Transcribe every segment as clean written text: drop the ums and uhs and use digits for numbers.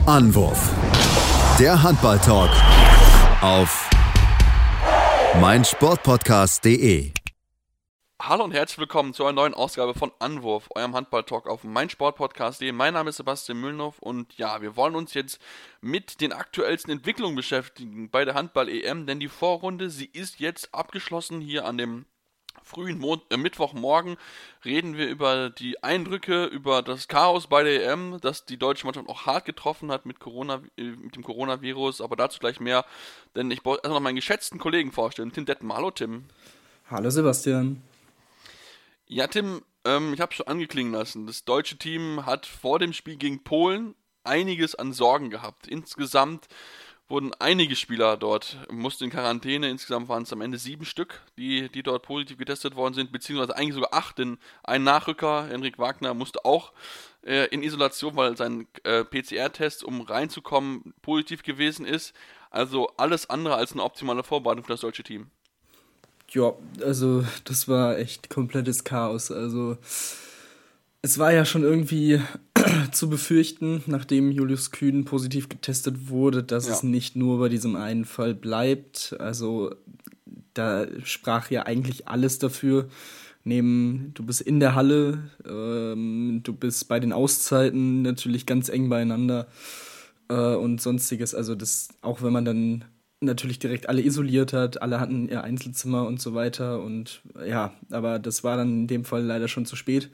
Anwurf. Der Handball-Talk auf meinsportpodcast.de. Hallo und herzlich willkommen zu einer neuen Ausgabe von Anwurf, eurem Handball-Talk auf meinsportpodcast.de. Mein Name ist Sebastian Mühlenhoff und ja, wir wollen uns jetzt mit den aktuellsten Entwicklungen beschäftigen bei der Handball-EM, denn die Vorrunde, sie ist jetzt abgeschlossen. Hier an dem frühen Mittwochmorgen reden wir über die Eindrücke, über das Chaos bei der EM, das die deutsche Mannschaft auch hart getroffen hat mit dem Coronavirus, aber dazu gleich mehr, denn ich wollte erst noch meinen geschätzten Kollegen vorstellen, Tim Detmer. Hallo Tim. Hallo Sebastian. Ja, Tim, ich habe es schon angeklingen lassen. Das deutsche Team hat vor dem Spiel gegen Polen einiges an Sorgen gehabt. Insgesamt wurden einige Spieler dort, mussten in Quarantäne. Insgesamt waren es am Ende 7 Stück, die dort positiv getestet worden sind, beziehungsweise eigentlich sogar 8, denn ein Nachrücker, Henrik Wagner, musste auch in Isolation, weil sein PCR-Test, um reinzukommen, positiv gewesen ist. Also alles andere als eine optimale Vorbereitung für das deutsche Team. Ja, also das war echt komplettes Chaos. Also es war ja schon irgendwie zu befürchten, nachdem Julius Kühn positiv getestet wurde, dass es nicht nur bei diesem einen Fall bleibt. Also da sprach ja eigentlich alles dafür. Du bist in der Halle, du bist bei den Auszeiten natürlich ganz eng beieinander und sonstiges. Also das, auch wenn man dann natürlich direkt alle isoliert hat, alle hatten ihr Einzelzimmer und so weiter und ja, aber das war dann in dem Fall leider schon zu spät.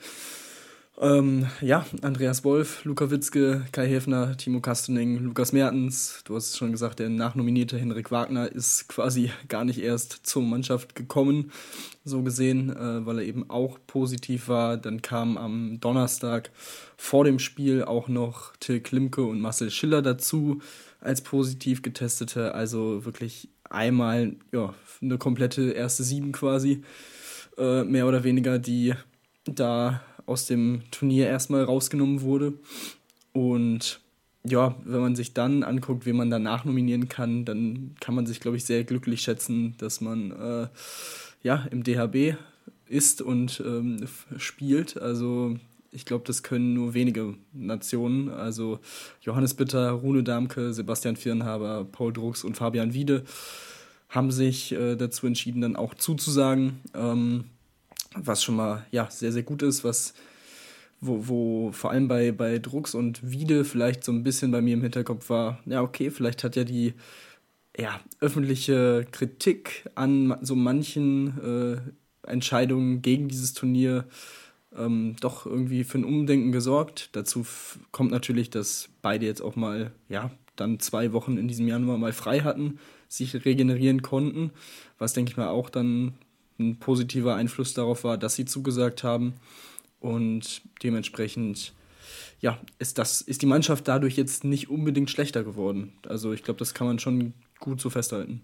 Andreas Wolf, Luka Witzke, Kai Häfner, Timo Kastening, Lukas Mertens, du hast es schon gesagt, der nachnominierte Henrik Wagner ist quasi gar nicht erst zur Mannschaft gekommen, so gesehen, weil er eben auch positiv war. Dann kamen am Donnerstag vor dem Spiel auch noch Till Klimke und Marcel Schiller dazu als positiv Getestete, also wirklich einmal eine komplette erste 7 quasi, mehr oder weniger, die da aus dem Turnier erstmal rausgenommen wurde. Und ja, wenn man sich dann anguckt, wen man danach nominieren kann, dann kann man sich, glaube ich, sehr glücklich schätzen, dass man im DHB ist und spielt. Also ich glaube, das können nur wenige Nationen. Also Johannes Bitter, Rune Damke, Sebastian Viernhaber, Paul Drucks und Fabian Wiede haben sich dazu entschieden, dann auch zuzusagen. Was schon mal sehr, sehr gut ist, wo vor allem bei Drucks und Wiede vielleicht so ein bisschen bei mir im Hinterkopf war, vielleicht hat ja die öffentliche Kritik an so manchen Entscheidungen gegen dieses Turnier doch irgendwie für ein Umdenken gesorgt. Dazu kommt natürlich, dass beide jetzt auch mal, dann 2 Wochen in diesem Januar mal frei hatten, sich regenerieren konnten, was, denke ich mal, auch dann ein positiver Einfluss darauf war, dass sie zugesagt haben. Und dementsprechend, ist die Mannschaft dadurch jetzt nicht unbedingt schlechter geworden. Also ich glaube, das kann man schon gut so festhalten.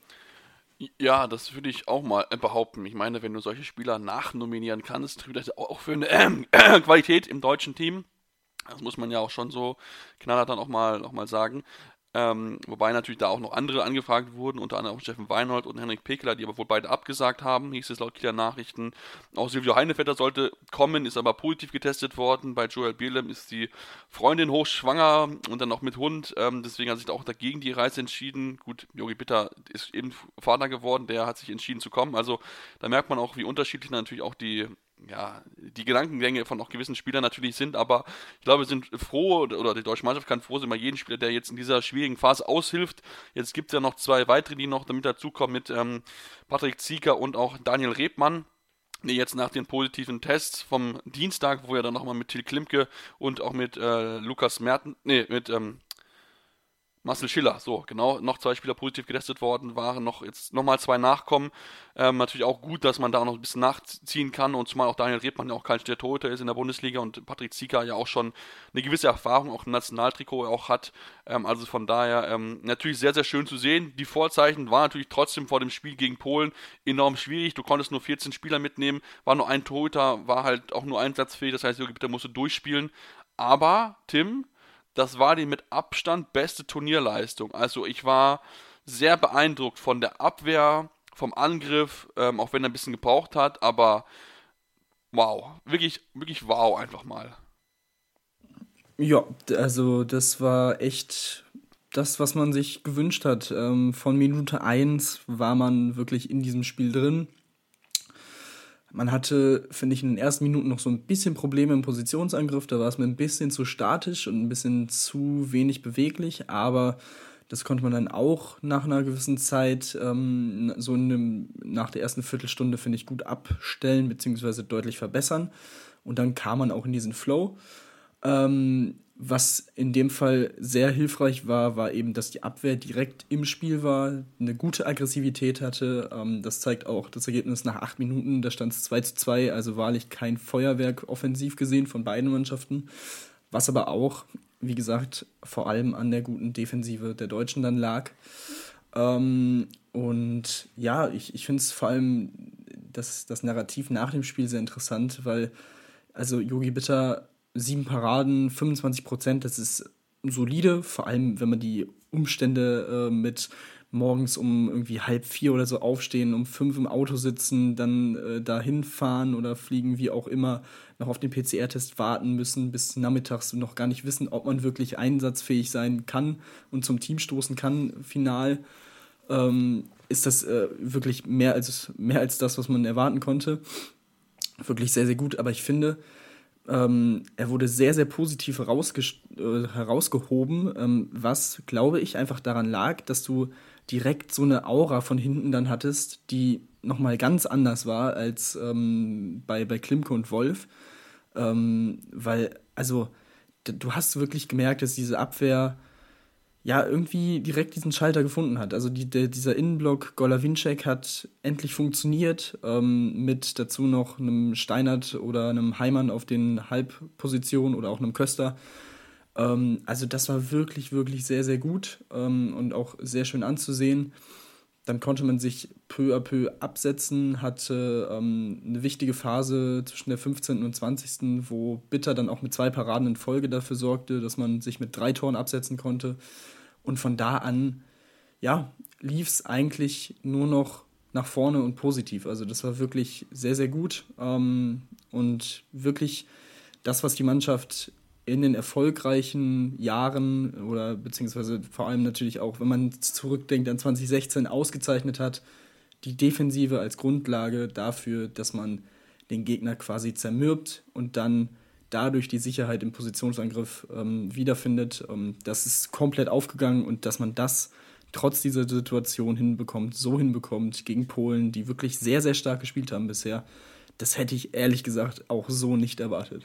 Ja, das würde ich auch mal behaupten. Ich meine, wenn du solche Spieler nachnominieren kannst, tut das auch für eine Qualität im deutschen Team. Das muss man ja auch schon so knallhart dann auch mal sagen. Wobei natürlich da auch noch andere angefragt wurden, unter anderem auch Steffen Weinhold und Henrik Pekeler, die aber wohl beide abgesagt haben, hieß es laut Kieler Nachrichten. Auch Silvio Heinevetter sollte kommen, ist aber positiv getestet worden. Bei Joel Bierlem ist die Freundin hochschwanger und dann noch mit Hund, deswegen hat sich da auch dagegen die Reise entschieden. Gut, Jogi Bitter ist eben Vater geworden, der hat sich entschieden zu kommen. Also da merkt man auch, wie unterschiedlich natürlich auch die Gedankengänge von auch gewissen Spielern natürlich sind, aber ich glaube, wir sind froh, oder die deutsche Mannschaft kann froh sein, bei jedem Spieler, der jetzt in dieser schwierigen Phase aushilft. Jetzt gibt es ja noch 2 weitere, die noch damit dazukommen, mit Patrick Zieker und auch Daniel Rebmann, die jetzt nach den positiven Tests vom Dienstag, wo er dann nochmal mit Till Klimke und auch mit Marcel Schiller, so, genau, noch 2 Spieler positiv getestet worden waren, jetzt nochmal 2 nachkommen. Natürlich auch gut, dass man da noch ein bisschen nachziehen kann und zumal auch Daniel Rebmann ja auch kein Torhüter ist in der Bundesliga und Patrick Zieker ja auch schon eine gewisse Erfahrung auch im Nationaltrikot auch hat. Also von daher natürlich sehr, sehr schön zu sehen. Die Vorzeichen waren natürlich trotzdem vor dem Spiel gegen Polen enorm schwierig. Du konntest nur 14 Spieler mitnehmen, war nur ein Torhüter, war halt auch nur einsatzfähig, das heißt, Jogi Bitter musste durchspielen. Aber, Tim, das war die mit Abstand beste Turnierleistung. Also ich war sehr beeindruckt von der Abwehr, vom Angriff, auch wenn er ein bisschen gebraucht hat, aber wow, wirklich, wirklich wow einfach mal. Ja, also das war echt das, was man sich gewünscht hat. Von Minute 1 war man wirklich in diesem Spiel drin. Man hatte, finde ich, in den ersten Minuten noch so ein bisschen Probleme im Positionsangriff. Da war es mir ein bisschen zu statisch und ein bisschen zu wenig beweglich. Aber das konnte man dann auch nach einer gewissen Zeit, nach der ersten Viertelstunde, finde ich, gut abstellen bzw. deutlich verbessern. Und dann kam man auch in diesen Flow. Was in dem Fall sehr hilfreich war, war eben, dass die Abwehr direkt im Spiel war, eine gute Aggressivität hatte. Das zeigt auch das Ergebnis nach 8 Minuten, da stand es 2:2, also wahrlich kein Feuerwerk offensiv gesehen von beiden Mannschaften. Was aber auch, wie gesagt, vor allem an der guten Defensive der Deutschen dann lag. Und ja, ich finde es vor allem das Narrativ nach dem Spiel sehr interessant, weil also Yogi Bitter 7 Paraden, 25%, das ist solide, vor allem wenn man die Umstände mit morgens um irgendwie 3:30 oder so aufstehen, um 5 im Auto sitzen, dann dahin fahren oder fliegen, wie auch immer, noch auf den PCR-Test warten müssen bis nachmittags und noch gar nicht wissen, ob man wirklich einsatzfähig sein kann und zum Team stoßen kann, final, ist das wirklich mehr als das, was man erwarten konnte. Wirklich sehr, sehr gut, aber ich finde, er wurde sehr, sehr positiv herausgehoben, was, glaube ich, einfach daran lag, dass du direkt so eine Aura von hinten dann hattest, die nochmal ganz anders war als bei Klimke und Wolf. Weil, also, du hast wirklich gemerkt, dass diese Abwehr ja irgendwie direkt diesen Schalter gefunden hat. Also dieser Innenblock Golavinček hat endlich funktioniert, mit dazu noch einem Steinert oder einem Heimann auf den Halbpositionen oder auch einem Köster. Also das war wirklich, wirklich sehr, sehr gut, und auch sehr schön anzusehen. Dann konnte man sich peu à peu absetzen, hatte eine wichtige Phase zwischen der 15. und 20., wo Bitter dann auch mit 2 Paraden in Folge dafür sorgte, dass man sich mit 3 Toren absetzen konnte. Und von da an, ja, lief es eigentlich nur noch nach vorne und positiv. Also das war wirklich sehr, sehr gut. Und wirklich das, was die Mannschaft in den erfolgreichen Jahren oder beziehungsweise vor allem natürlich auch, wenn man zurückdenkt an 2016, ausgezeichnet hat, die Defensive als Grundlage dafür, dass man den Gegner quasi zermürbt und dann dadurch die Sicherheit im Positionsangriff wiederfindet. Das ist komplett aufgegangen und dass man das trotz dieser Situation hinbekommt gegen Polen, die wirklich sehr, sehr stark gespielt haben bisher, das hätte ich ehrlich gesagt auch so nicht erwartet.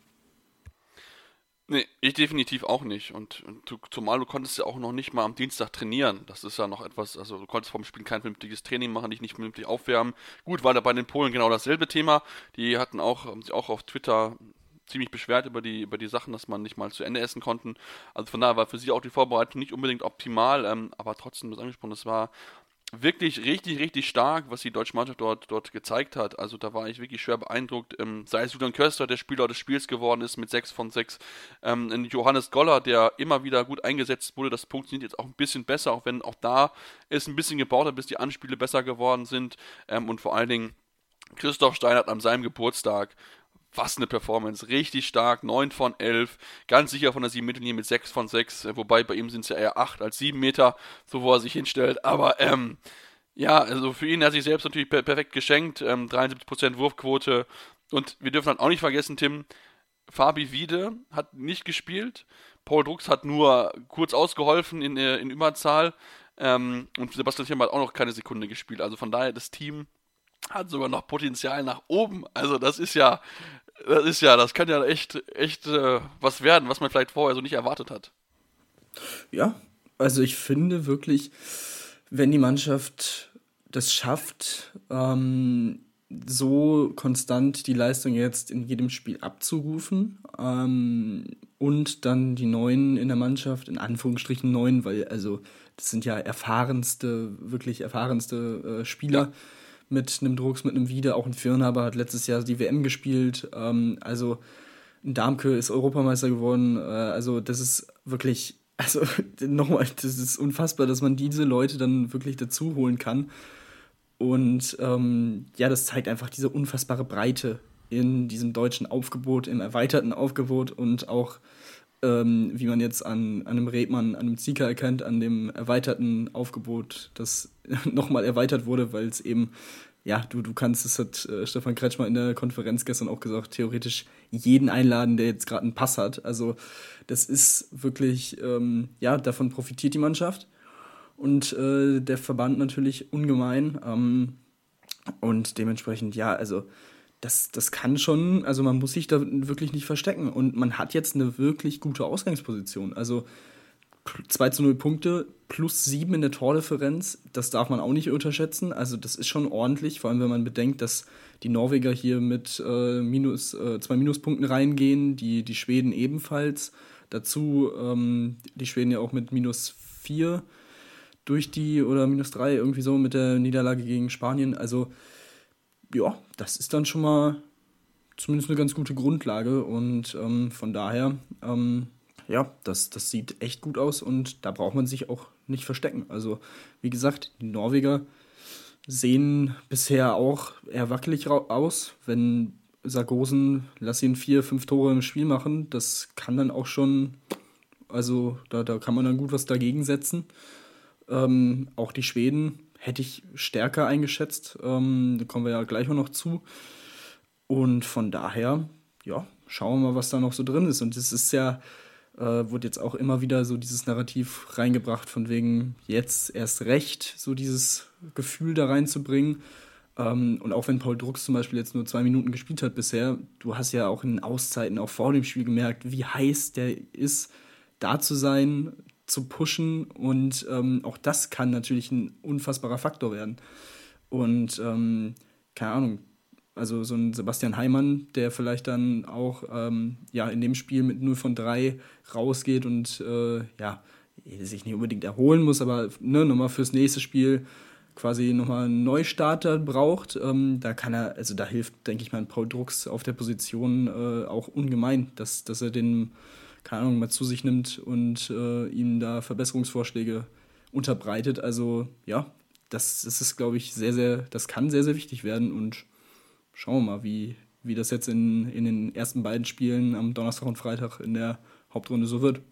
Nee, ich definitiv auch nicht. Und zumal du konntest ja auch noch nicht mal am Dienstag trainieren. Das ist ja noch etwas, also du konntest vorm Spiel kein vernünftiges Training machen, dich nicht vernünftig aufwärmen. Gut, war da bei den Polen genau dasselbe Thema. Die haben sich auch auf Twitter ziemlich beschwert über die Sachen, dass man nicht mal zu Ende essen konnten. Also von daher war für sie auch die Vorbereitung nicht unbedingt optimal, aber trotzdem, das angesprochen, das war wirklich richtig, richtig stark, was die deutsche Mannschaft dort gezeigt hat. Also da war ich wirklich schwer beeindruckt. Sei es Julian Köster, der Spieler des Spiels geworden ist mit 6 von 6. Johannes Goller, der immer wieder gut eingesetzt wurde. Das funktioniert jetzt auch ein bisschen besser, auch wenn auch da es ein bisschen gebaut hat, bis die Anspiele besser geworden sind. Und vor allen Dingen Christoph Steinert an seinem Geburtstag. Was eine Performance, richtig stark, 9 von 11, ganz sicher von der 7-Meter-Linie mit 6 von 6, wobei bei ihm sind es ja eher 8 als 7 Meter, so wo er sich hinstellt, aber ja, also für ihn hat er sich selbst natürlich perfekt geschenkt, 73% Wurfquote und wir dürfen dann auch nicht vergessen, Tim, Fabi Wiede hat nicht gespielt, Paul Drucks hat nur kurz ausgeholfen in Überzahl, und Sebastian Thielmann hat auch noch keine Sekunde gespielt, also von daher das Team hat sogar noch Potenzial nach oben, also das kann ja echt was werden, was man vielleicht vorher so nicht erwartet hat. Ja, also ich finde wirklich, wenn die Mannschaft das schafft, so konstant die Leistung jetzt in jedem Spiel abzurufen, und dann die Neuen in der Mannschaft, in Anführungsstrichen Neuen, weil also das sind ja wirklich erfahrenste Spieler, ja, mit einem Drucks, mit einem Wiede, auch ein Firnhaber hat letztes Jahr die WM gespielt, also ein Darmke ist Europameister geworden, also das ist wirklich, also nochmal, das ist unfassbar, dass man diese Leute dann wirklich dazu holen kann und ja, das zeigt einfach diese unfassbare Breite in diesem deutschen Aufgebot, im erweiterten Aufgebot und auch wie man jetzt an einem Rebmann, an einem Zieker erkennt, an dem erweiterten Aufgebot, das nochmal erweitert wurde, weil es eben, ja, du kannst, das hat Stefan Kretschmer in der Konferenz gestern auch gesagt, theoretisch jeden einladen, der jetzt gerade einen Pass hat. Also das ist wirklich, ja, davon profitiert die Mannschaft und der Verband natürlich ungemein. Und dementsprechend, ja, also das kann schon, also man muss sich da wirklich nicht verstecken. Und man hat jetzt eine wirklich gute Ausgangsposition. Also 2:0 Punkte, +7 in der Tordifferenz, das darf man auch nicht unterschätzen. Also das ist schon ordentlich, vor allem wenn man bedenkt, dass die Norweger hier mit 2 Minuspunkten reingehen, die Schweden ebenfalls. Dazu die Schweden ja auch mit -4 durch die, oder -3 irgendwie so mit der Niederlage gegen Spanien. Also ja, das ist dann schon mal zumindest eine ganz gute Grundlage und von daher, ja, das sieht echt gut aus und da braucht man sich auch nicht verstecken. Also, wie gesagt, die Norweger sehen bisher auch eher wackelig aus. Wenn Sargosen, lass ihn 4, 5 Tore im Spiel machen, das kann dann auch schon, also da kann man dann gut was dagegen setzen. Auch die Schweden hätte ich stärker eingeschätzt, da kommen wir ja gleich auch noch zu. Und von daher, ja, schauen wir mal, was da noch so drin ist. Und es ist ja, wurde jetzt auch immer wieder so dieses Narrativ reingebracht, von wegen jetzt erst recht, so dieses Gefühl da reinzubringen. Und auch wenn Paul Drucks zum Beispiel jetzt nur 2 Minuten gespielt hat bisher, du hast ja auch in Auszeiten, auch vor dem Spiel gemerkt, wie heiß der ist, da zu sein, zu pushen und auch das kann natürlich ein unfassbarer Faktor werden. Und keine Ahnung, also so ein Sebastian Heimann, der vielleicht dann auch ja, in dem Spiel mit 0 von 3 rausgeht und ja, sich nicht unbedingt erholen muss, aber ne, nochmal fürs nächste Spiel quasi nochmal einen Neustarter braucht, da kann er, also da hilft, denke ich mal, Paul Drucks auf der Position auch ungemein, dass er den, keine Ahnung, mal zu sich nimmt und ihm da Verbesserungsvorschläge unterbreitet. Also ja, das ist, glaube ich, das kann sehr, sehr wichtig werden und schauen wir mal, wie das jetzt in den ersten beiden Spielen am Donnerstag und Freitag in der Hauptrunde so wird.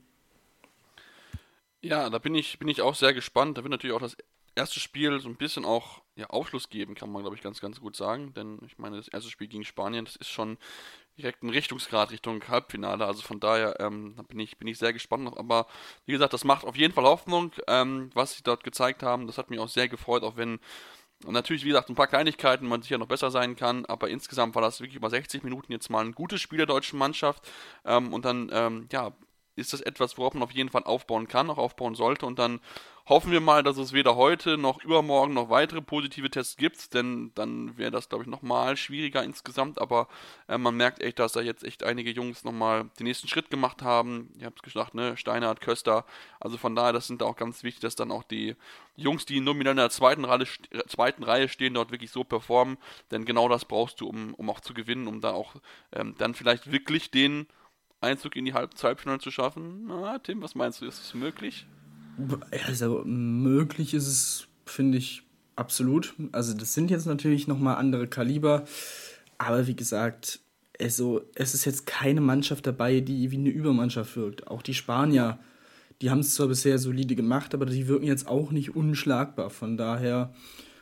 Ja, da bin ich auch sehr gespannt. Da wird natürlich auch das erste Spiel so ein bisschen auch ja, Aufschluss geben, kann man, glaube ich, ganz, ganz gut sagen. Denn ich meine, das erste Spiel gegen Spanien, das ist schon direkt ein Richtungsgrad Richtung Halbfinale. Also von daher da bin ich sehr gespannt noch. Aber wie gesagt, das macht auf jeden Fall Hoffnung, was sie dort gezeigt haben. Das hat mich auch sehr gefreut, auch wenn natürlich, wie gesagt, ein paar Kleinigkeiten man sicher noch besser sein kann. Aber insgesamt war das wirklich über 60 Minuten jetzt mal ein gutes Spiel der deutschen Mannschaft. Und dann, ja, ist das etwas, worauf man auf jeden Fall aufbauen kann, auch aufbauen sollte. Und dann hoffen wir mal, dass es weder heute noch übermorgen noch weitere positive Tests gibt, denn dann wäre das, glaube ich, nochmal schwieriger insgesamt. Aber man merkt echt, dass da jetzt echt einige Jungs nochmal den nächsten Schritt gemacht haben. Ihr habt es gesagt, ne? Steinhardt, Köster. Also von daher, das sind da auch ganz wichtig, dass dann auch die Jungs, die nominell in der zweiten Reihe stehen, dort wirklich so performen. Denn genau das brauchst du, um auch zu gewinnen, um da auch dann vielleicht wirklich den Einzug in die Halbfinale zu schaffen. Na, Tim, was meinst du, ist es möglich? Also möglich ist es, finde ich, absolut. Also das sind jetzt natürlich nochmal andere Kaliber, aber wie gesagt, also, es ist jetzt keine Mannschaft dabei, die wie eine Übermannschaft wirkt. Auch die Spanier, die haben es zwar bisher solide gemacht, aber die wirken jetzt auch nicht unschlagbar. Von daher,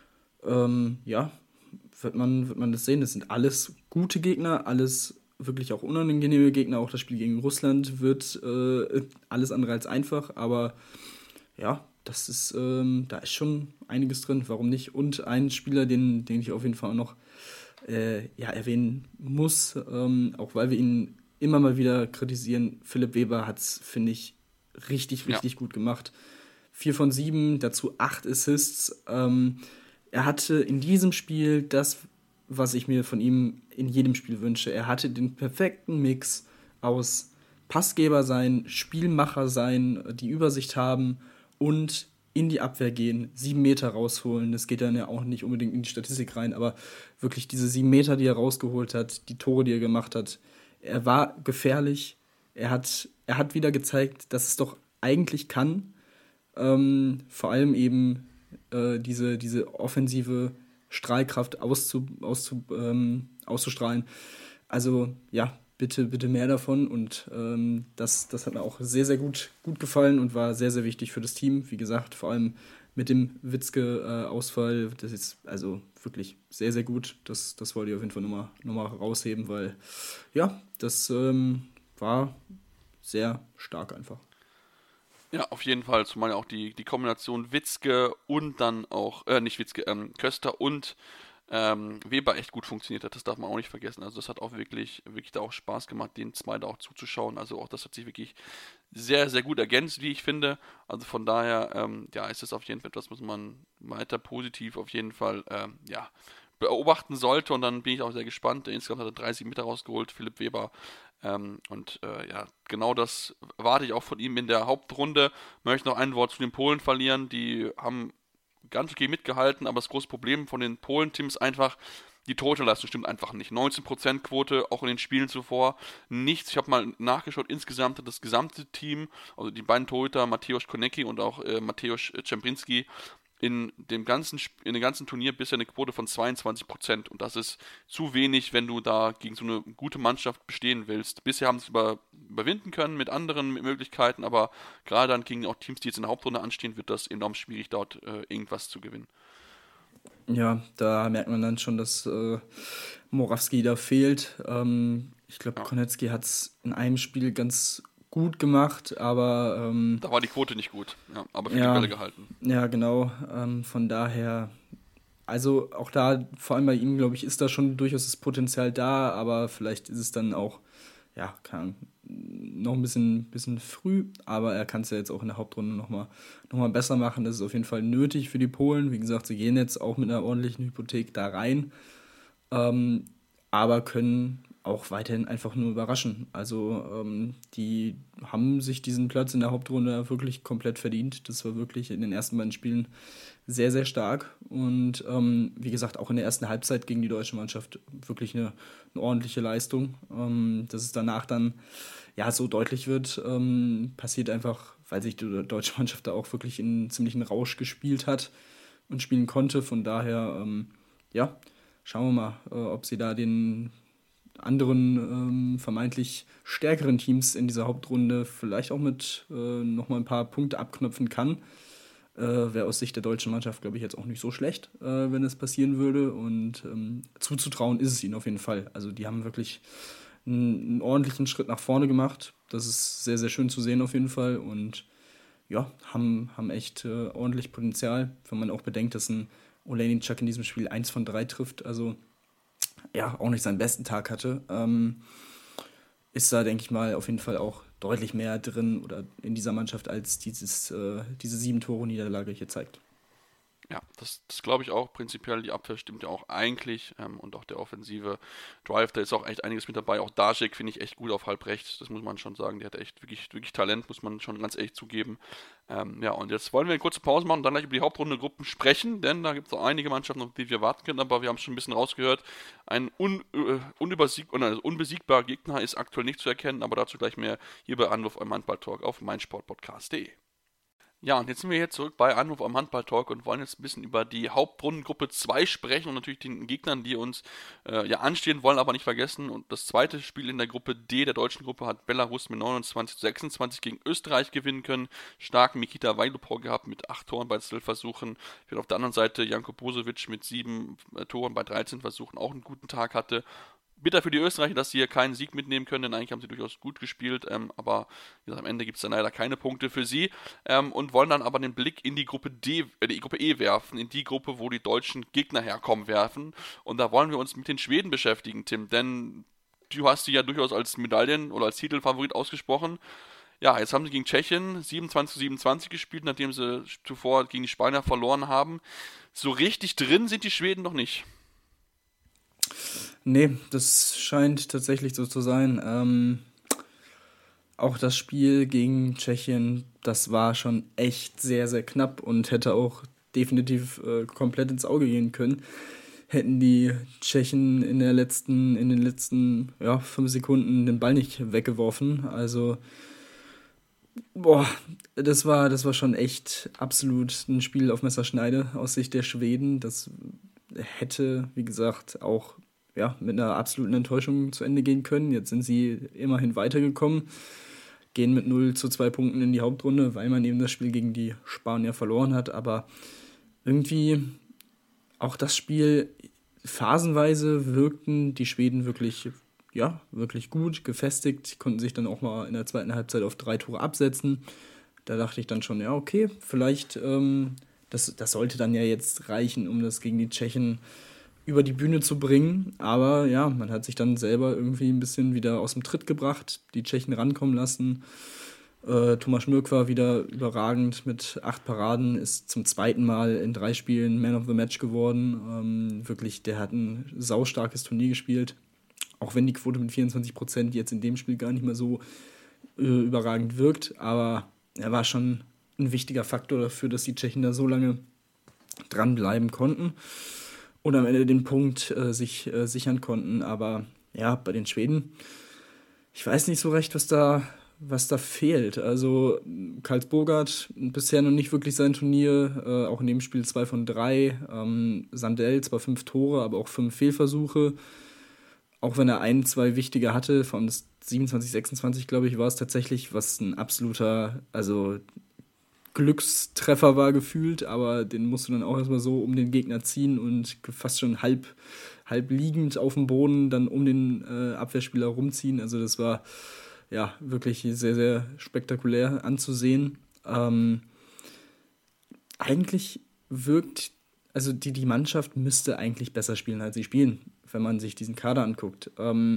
ja, wird man das sehen. Das sind alles gute Gegner, alles wirklich auch unangenehme Gegner. Auch das Spiel gegen Russland wird alles andere als einfach, aber ja, das ist, da ist schon einiges drin, warum nicht? Und ein Spieler, den ich auf jeden Fall auch noch ja, erwähnen muss, auch weil wir ihn immer mal wieder kritisieren, Philipp Weber hat es, finde ich, richtig gut gemacht. 4 von 7, dazu 8 Assists. Er hatte in diesem Spiel das, was ich mir von ihm in jedem Spiel wünsche. Er hatte den perfekten Mix aus Passgeber sein, Spielmacher sein, die Übersicht haben und in die Abwehr gehen, 7 Meter rausholen. Das geht dann ja auch nicht unbedingt in die Statistik rein, aber wirklich diese 7 Meter, die er rausgeholt hat, die Tore, die er gemacht hat, er war gefährlich. Er hat wieder gezeigt, dass es doch eigentlich kann. Vor allem eben diese offensive Strahlkraft auszustrahlen. Also ja, bitte, bitte mehr davon. Und das hat mir auch sehr, sehr gut gefallen und war sehr, sehr wichtig für das Team. Wie gesagt, vor allem mit dem Witzke-Ausfall, das ist also wirklich sehr, sehr gut. Das wollte ich auf jeden Fall nochmal rausheben, weil ja, das war sehr stark einfach. Ja, auf jeden Fall, zumal ja auch die Kombination Witzke und dann auch, nicht Witzke, Köster und Weber echt gut funktioniert hat, das darf man auch nicht vergessen. Also das hat auch wirklich da auch Spaß gemacht, den zwei da auch zuzuschauen. Also auch das hat sich wirklich sehr, sehr gut ergänzt, wie ich finde. Also von daher, ja, ist es auf jeden Fall etwas, was man weiter positiv auf jeden Fall, ja, beobachten sollte. Und dann bin ich auch sehr gespannt. Insgesamt hat er 30 Meter rausgeholt, Philipp Weber. Ja, genau das warte ich auch von ihm in der Hauptrunde. Möchte noch ein Wort zu den Polen verlieren. Die haben ganz okay mitgehalten, aber das große Problem von den Polen-Teams einfach, die Torhüterleistung stimmt einfach nicht. 19% Quote, auch in den Spielen zuvor, nichts. Ich habe mal nachgeschaut, insgesamt hat das gesamte Team, also die beiden Torhüter, Mateusz Konecki und auch Mateusz Czemprinski, in dem ganzen Turnier bisher eine Quote von 22%. Und das ist zu wenig, wenn du da gegen so eine gute Mannschaft bestehen willst. Bisher haben sie es überwinden können mit anderen Möglichkeiten, aber gerade dann gegen auch Teams, die jetzt in der Hauptrunde anstehen, wird das enorm schwierig, dort irgendwas zu gewinnen. Ja, da merkt man dann schon, dass Morawski da fehlt. Ich glaube, Konecki hat es in einem Spiel ganz gut gemacht, aber da war die Quote nicht gut, ja, aber für die Bälle gehalten. Ja, genau. Von daher, also auch da, vor allem bei ihm, glaube ich, ist da schon durchaus das Potenzial da, aber vielleicht ist es dann auch, ja, noch ein bisschen früh, aber er kann es ja jetzt auch in der Hauptrunde noch mal besser machen. Das ist auf jeden Fall nötig für die Polen. Wie gesagt, sie gehen jetzt auch mit einer ordentlichen Hypothek da rein, aber können auch weiterhin einfach nur überraschen. Also die haben sich diesen Platz in der Hauptrunde wirklich komplett verdient. Das war wirklich in den ersten beiden Spielen sehr, sehr stark. Und wie gesagt, auch in der ersten Halbzeit gegen die deutsche Mannschaft wirklich eine ordentliche Leistung. Dass es danach dann ja so deutlich wird, passiert einfach, weil sich die deutsche Mannschaft da auch wirklich in einen ziemlichen Rausch gespielt hat und spielen konnte. Von daher, ja, schauen wir mal, ob sie da den anderen vermeintlich stärkeren Teams in dieser Hauptrunde vielleicht auch mit nochmal ein paar Punkte abknöpfen kann. Wäre aus Sicht der deutschen Mannschaft, glaube ich, jetzt auch nicht so schlecht, wenn es passieren würde. Und zuzutrauen ist es ihnen auf jeden Fall. Also die haben wirklich einen ordentlichen Schritt nach vorne gemacht. Das ist sehr, sehr schön zu sehen auf jeden Fall. Und ja, haben echt ordentlich Potenzial, wenn man auch bedenkt, dass ein Olejniczak in diesem Spiel 1 von 3 trifft. Also ja, auch nicht seinen besten Tag hatte, ist da, denke ich mal, auf jeden Fall auch deutlich mehr drin oder in dieser Mannschaft, als diese 7-Tore-Niederlage hier zeigt. Ja, das glaube ich auch. Prinzipiell, die Abwehr stimmt ja auch eigentlich und auch der offensive Drive, da ist auch echt einiges mit dabei. Auch Dajek finde ich echt gut auf halb rechts, das muss man schon sagen. Der hat echt wirklich Talent, muss man schon ganz ehrlich zugeben. Ja, und jetzt wollen wir eine kurze Pause machen und dann gleich über die Hauptrunde-Gruppen sprechen, denn da gibt es auch einige Mannschaften, auf die wir warten können, aber wir haben es schon ein bisschen rausgehört. Ein unbesiegbarer Gegner ist aktuell nicht zu erkennen, aber dazu gleich mehr hier bei Anruf am Handball-Talk auf meinsportpodcast.de. Ja, und jetzt sind wir hier zurück bei Anruf am Handball-Talk und wollen jetzt ein bisschen über die Hauptrundengruppe 2 sprechen und natürlich den Gegnern, die uns anstehen, wollen aber nicht vergessen. Und das zweite Spiel in der Gruppe D der deutschen Gruppe hat Belarus mit 29:26 gegen Österreich gewinnen können. Starken Mikita Vailupor gehabt mit 8 Toren bei 12 Versuchen. Auf der anderen Seite Janko Bosovic mit 7 Toren bei 13 Versuchen auch einen guten Tag hatte. Bitter für die Österreicher, dass sie hier keinen Sieg mitnehmen können, denn eigentlich haben sie durchaus gut gespielt, aber wie gesagt, am Ende gibt es dann leider keine Punkte für sie und wollen dann aber den Blick in die Gruppe D, die Gruppe E werfen, in die Gruppe, wo die deutschen Gegner herkommen, werfen. Und da wollen wir uns mit den Schweden beschäftigen, Tim, denn du hast sie ja durchaus als Medaillen- oder als Titelfavorit ausgesprochen. Ja, jetzt haben sie gegen Tschechien 27:27 gespielt, nachdem sie zuvor gegen die Spanier verloren haben. So richtig drin sind die Schweden noch nicht. Nee, das scheint tatsächlich so zu sein. Auch das Spiel gegen Tschechien, das war schon echt sehr, sehr knapp und hätte auch definitiv komplett ins Auge gehen können. Hätten die Tschechen in den letzten 5 Sekunden den Ball nicht weggeworfen. Also, das war schon echt absolut ein Spiel auf Messerschneide aus Sicht der Schweden. Das hätte, wie gesagt, auch mit einer absoluten Enttäuschung zu Ende gehen können. Jetzt sind sie immerhin weitergekommen, gehen mit 0-2 Punkten in die Hauptrunde, weil man eben das Spiel gegen die Spanier verloren hat. Aber irgendwie auch das Spiel, phasenweise wirkten die Schweden wirklich gut, gefestigt, konnten sich dann auch mal in der zweiten Halbzeit auf 3 Tore absetzen. Da dachte ich dann schon, ja okay, vielleicht, das sollte dann ja jetzt reichen, um das gegen die Tschechen über die Bühne zu bringen. Aber ja, man hat sich dann selber irgendwie ein bisschen wieder aus dem Tritt gebracht, die Tschechen rankommen lassen. Thomas Mürk war wieder überragend mit 8 Paraden, ist zum zweiten Mal in 3 Spielen Man of the Match geworden. Wirklich, der hat ein saustarkes Turnier gespielt. Auch wenn die Quote mit 24% jetzt in dem Spiel gar nicht mehr so überragend wirkt. Aber er war schon ein wichtiger Faktor dafür, dass die Tschechen da so lange dranbleiben konnten und am Ende den Punkt sich sichern konnten. Aber ja, bei den Schweden, ich weiß nicht so recht, was da fehlt. Also Karls Bogart bisher noch nicht wirklich sein Turnier, auch in dem Spiel 2 von 3. Sandell zwar 5 Tore, aber auch 5 Fehlversuche. Auch wenn er 1-2 wichtige hatte, vor allem das 27-26, glaube ich, war es tatsächlich, was ein absoluter, Glückstreffer war gefühlt, aber den musst du dann auch erstmal so um den Gegner ziehen und fast schon halb liegend auf dem Boden dann um den Abwehrspieler rumziehen. Also das war ja wirklich sehr, sehr spektakulär anzusehen. Eigentlich wirkt, also die Mannschaft müsste eigentlich besser spielen, als sie spielen, wenn man sich diesen Kader anguckt.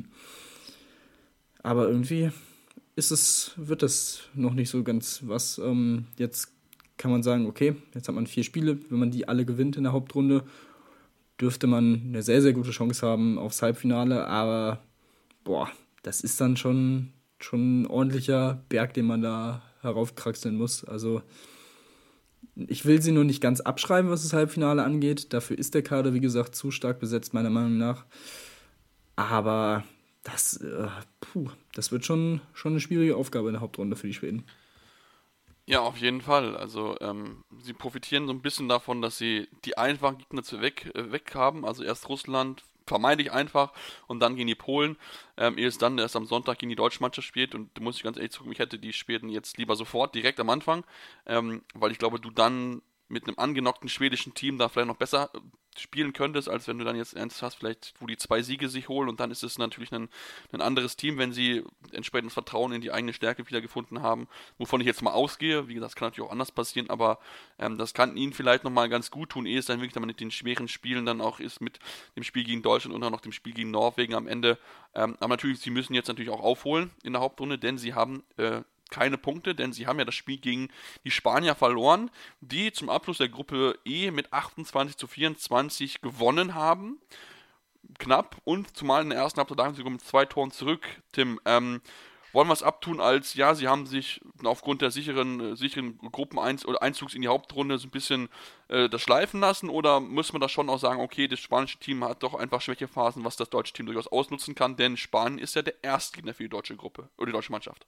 Aber irgendwie wird das noch nicht so ganz was. Jetzt kann man sagen, okay, jetzt hat man 4 Spiele, wenn man die alle gewinnt in der Hauptrunde, dürfte man eine sehr, sehr gute Chance haben aufs Halbfinale, aber das ist dann schon ein ordentlicher Berg, den man da heraufkraxeln muss. Also ich will sie nur nicht ganz abschreiben, was das Halbfinale angeht. Dafür ist der Kader, wie gesagt, zu stark besetzt, meiner Meinung nach. Aber das wird schon eine schwierige Aufgabe in der Hauptrunde für die Schweden. Ja, auf jeden Fall. Also sie profitieren so ein bisschen davon, dass sie die einfachen Gegner weg haben. Also erst Russland, vermeintlich einfach, und dann gegen die Polen, ehe es dann erst am Sonntag gegen die deutsche Mannschaft spielt. Und da muss ich ganz ehrlich zugeben, ich hätte die Schweden jetzt lieber sofort, direkt am Anfang, weil ich glaube, du dann mit einem angenockten schwedischen Team da vielleicht noch besser spielen könntest, als wenn du dann jetzt ernst hast, vielleicht wo die 2 Siege sich holen, und dann ist es natürlich ein anderes Team, wenn sie entsprechendes Vertrauen in die eigene Stärke wiedergefunden haben, wovon ich jetzt mal ausgehe. Wie gesagt, das kann natürlich auch anders passieren, aber das kann ihnen vielleicht nochmal ganz gut tun, ehe es dann wirklich dann mit den schweren Spielen dann auch ist, mit dem Spiel gegen Deutschland und dann noch dem Spiel gegen Norwegen am Ende. Aber natürlich, sie müssen jetzt natürlich auch aufholen in der Hauptrunde, denn sie haben keine Punkte, denn sie haben ja das Spiel gegen die Spanier verloren, die zum Abschluss der Gruppe E mit 28-24 gewonnen haben. Knapp, und zumal in der ersten Halbzeit lagen sie sogar mit 2 Toren zurück. Tim, wollen wir es abtun als, ja, sie haben sich aufgrund der sicheren Einzugs in die Hauptrunde so ein bisschen das schleifen lassen, oder muss man da schon auch sagen, okay, das spanische Team hat doch einfach Schwächephasen, was das deutsche Team durchaus ausnutzen kann, denn Spanien ist ja der Erstgegner für die deutsche Gruppe, oder die deutsche Mannschaft.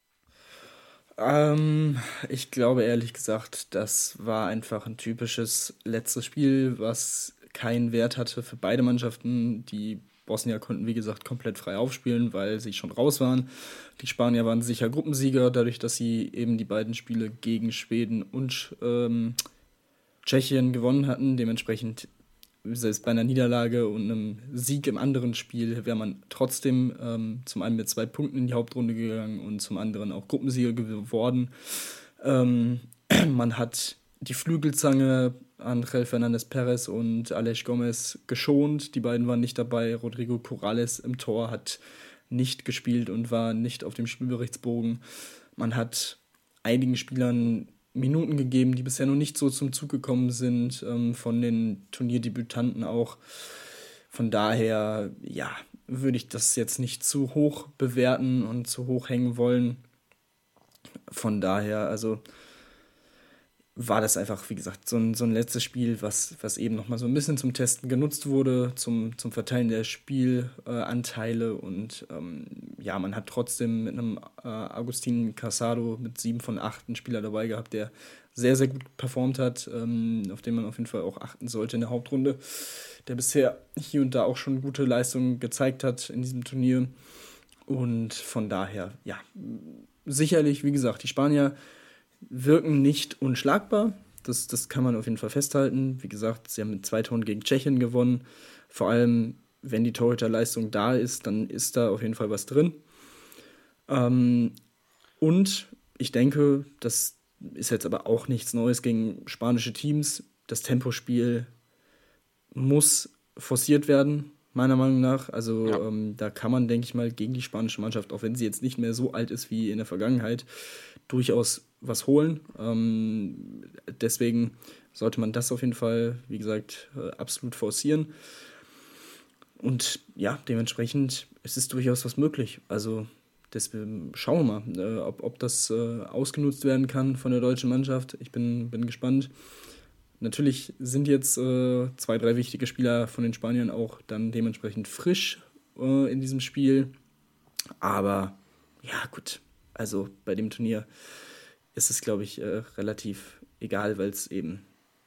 Ich glaube ehrlich gesagt, das war einfach ein typisches letztes Spiel, was keinen Wert hatte für beide Mannschaften. Die Bosnier konnten, wie gesagt, komplett frei aufspielen, weil sie schon raus waren. Die Spanier waren sicher Gruppensieger, dadurch, dass sie eben die beiden Spiele gegen Schweden und Tschechien gewonnen hatten. Dementsprechend, selbst bei einer Niederlage und einem Sieg im anderen Spiel, wäre man trotzdem zum einen mit 2 Punkten in die Hauptrunde gegangen und zum anderen auch Gruppensieger geworden. Man hat die Flügelzange Ángel Fernández Pérez und Aleix Gomez geschont. Die beiden waren nicht dabei. Rodrigo Corrales im Tor hat nicht gespielt und war nicht auf dem Spielberichtsbogen. Man hat einigen Spielern Minuten gegeben, die bisher noch nicht so zum Zug gekommen sind, von den Turnierdebütanten auch. Von daher, ja, würde ich das jetzt nicht zu hoch bewerten und zu hoch hängen wollen. Von daher, also war das einfach, wie gesagt, so ein letztes Spiel, was eben nochmal so ein bisschen zum Testen genutzt wurde, zum Verteilen der Spielanteile und man hat trotzdem mit einem Agustin Casado mit 7 von 8 einen Spieler dabei gehabt, der sehr, sehr gut performt hat, auf den man auf jeden Fall auch achten sollte in der Hauptrunde, der bisher hier und da auch schon gute Leistungen gezeigt hat in diesem Turnier und von daher, ja, sicherlich, wie gesagt, die Spanier wirken nicht unschlagbar. Das kann man auf jeden Fall festhalten. Wie gesagt, sie haben mit 2 Toren gegen Tschechien gewonnen. Vor allem, wenn die Torhüterleistung da ist, dann ist da auf jeden Fall was drin. Und ich denke, das ist jetzt aber auch nichts Neues gegen spanische Teams. Das Tempospiel muss forciert werden, meiner Meinung nach. Also Ja. da kann man, denke ich mal, gegen die spanische Mannschaft, auch wenn sie jetzt nicht mehr so alt ist wie in der Vergangenheit, durchaus was holen. Deswegen sollte man das auf jeden Fall, wie gesagt, absolut forcieren. Und ja, dementsprechend ist es durchaus was möglich. Also schauen wir mal, ob das ausgenutzt werden kann von der deutschen Mannschaft. Ich bin gespannt. Natürlich sind jetzt 2, 3 wichtige Spieler von den Spaniern auch dann dementsprechend frisch in diesem Spiel. Aber ja, gut. Also bei dem Turnier ist es, glaube ich, relativ egal, weil es eben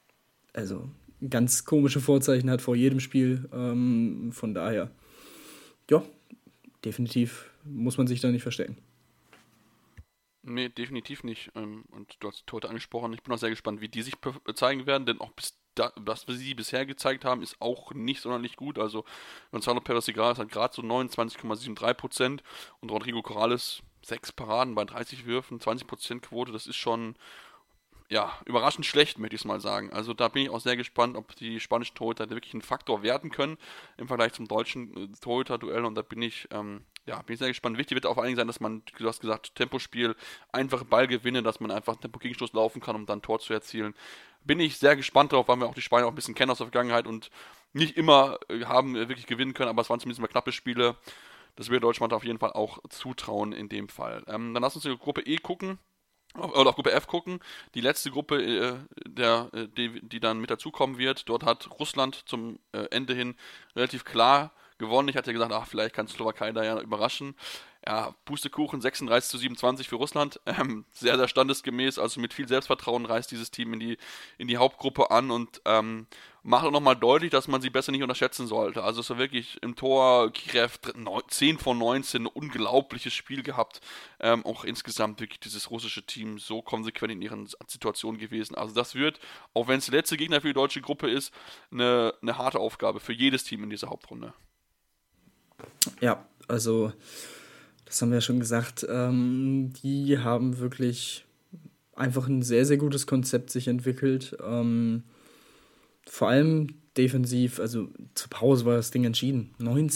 ganz komische Vorzeichen hat vor jedem Spiel. Von daher, ja, definitiv muss man sich da nicht verstecken. Nee, definitiv nicht. Und du hast Tote angesprochen. Ich bin auch sehr gespannt, wie die sich zeigen werden, denn auch was sie bisher gezeigt haben, ist auch nicht sonderlich gut. Also Gonzalo Pérez-Segras hat gerade so 29,73% und Rodrigo Corrales 6 Paraden bei 30 Würfen, 20% Quote. Das ist schon, ja, überraschend schlecht, möchte ich es mal sagen. Also da bin ich auch sehr gespannt, ob die spanischen Torhüter wirklich ein Faktor werden können im Vergleich zum deutschen Torhüter-Duell. Und da bin ich sehr gespannt. Wichtig wird auch vor allen Dingen sein, dass man, du hast gesagt, Tempospiel, einfache Ballgewinne, dass man einfach Tempo-Gegenstoß laufen kann, um dann ein Tor zu erzielen. Bin ich sehr gespannt darauf, weil wir auch die Spanier auch ein bisschen kennen aus der Vergangenheit und nicht immer haben wirklich gewinnen können, aber es waren zumindest mal knappe Spiele. Das wird Deutschland auf jeden Fall auch zutrauen in dem Fall. Dann lass uns die Gruppe E gucken. Oder auf Gruppe F gucken. Die letzte Gruppe, die dann mit dazukommen wird. Dort hat Russland zum Ende hin relativ klar gewonnen. Ich hatte ja gesagt, vielleicht kann Slowakei da ja überraschen. Ja, Pustekuchen, 36-27 für Russland. Sehr, sehr standesgemäß, also mit viel Selbstvertrauen reist dieses Team in die Hauptgruppe an und macht auch nochmal deutlich, dass man sie besser nicht unterschätzen sollte. Also es war wirklich im Tor Kirev 10 von 19, ein unglaubliches Spiel gehabt. Auch insgesamt wirklich dieses russische Team so konsequent in ihren Situationen gewesen. Also das wird, auch wenn es der letzte Gegner für die deutsche Gruppe ist, eine harte Aufgabe für jedes Team in dieser Hauptrunde. Ja, also das haben wir ja schon gesagt, die haben wirklich einfach ein sehr, sehr gutes Konzept sich entwickelt. Vor allem defensiv, also zur Pause war das Ding entschieden.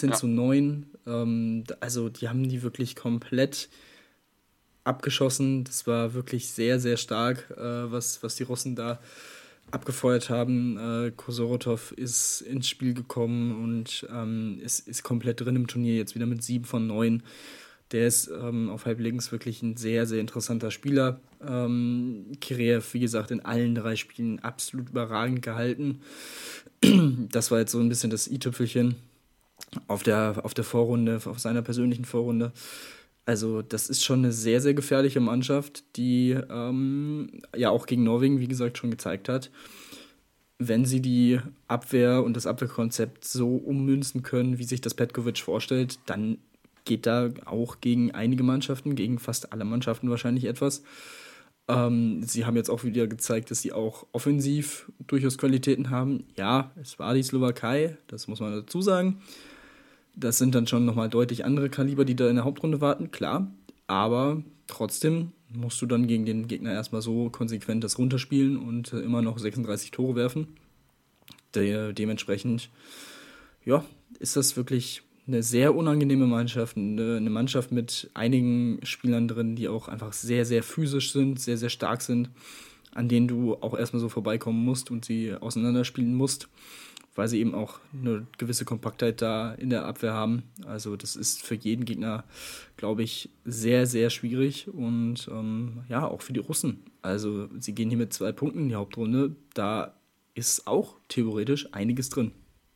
19-9. Also die haben die wirklich komplett abgeschossen. Das war wirklich sehr, sehr stark, was die Russen da abgefeuert haben. Kosorotov ist ins Spiel gekommen und ist komplett drin im Turnier, jetzt wieder mit 7 von 9. Der ist auf halblinks wirklich ein sehr, sehr interessanter Spieler. Kireev, wie gesagt, in allen 3 Spielen absolut überragend gehalten. Das war jetzt so ein bisschen das i-Tüpfelchen auf der Vorrunde, auf seiner persönlichen Vorrunde. Also das ist schon eine sehr, sehr gefährliche Mannschaft, die auch gegen Norwegen, wie gesagt, schon gezeigt hat, wenn sie die Abwehr und das Abwehrkonzept so ummünzen können, wie sich das Petkovic vorstellt, dann geht da auch gegen einige Mannschaften, gegen fast alle Mannschaften wahrscheinlich etwas. Sie haben jetzt auch wieder gezeigt, dass sie auch offensiv durchaus Qualitäten haben. Ja, es war die Slowakei, das muss man dazu sagen. Das sind dann schon nochmal deutlich andere Kaliber, die da in der Hauptrunde warten, klar. Aber trotzdem musst du dann gegen den Gegner erstmal so konsequent das runterspielen und immer noch 36 Tore werfen. Dementsprechend, ja, ist das wirklich eine sehr unangenehme Mannschaft, eine Mannschaft mit einigen Spielern drin, die auch einfach sehr, sehr physisch sind, sehr, sehr stark sind, an denen du auch erstmal so vorbeikommen musst und sie auseinanderspielen musst. weil sie eben auch eine gewisse Kompaktheit da in der Abwehr haben. Also das ist für jeden Gegner, glaube ich, sehr, sehr schwierig und ja, auch für die Russen. Also sie gehen hier mit 2 Punkten in die Hauptrunde, da ist auch theoretisch einiges drin.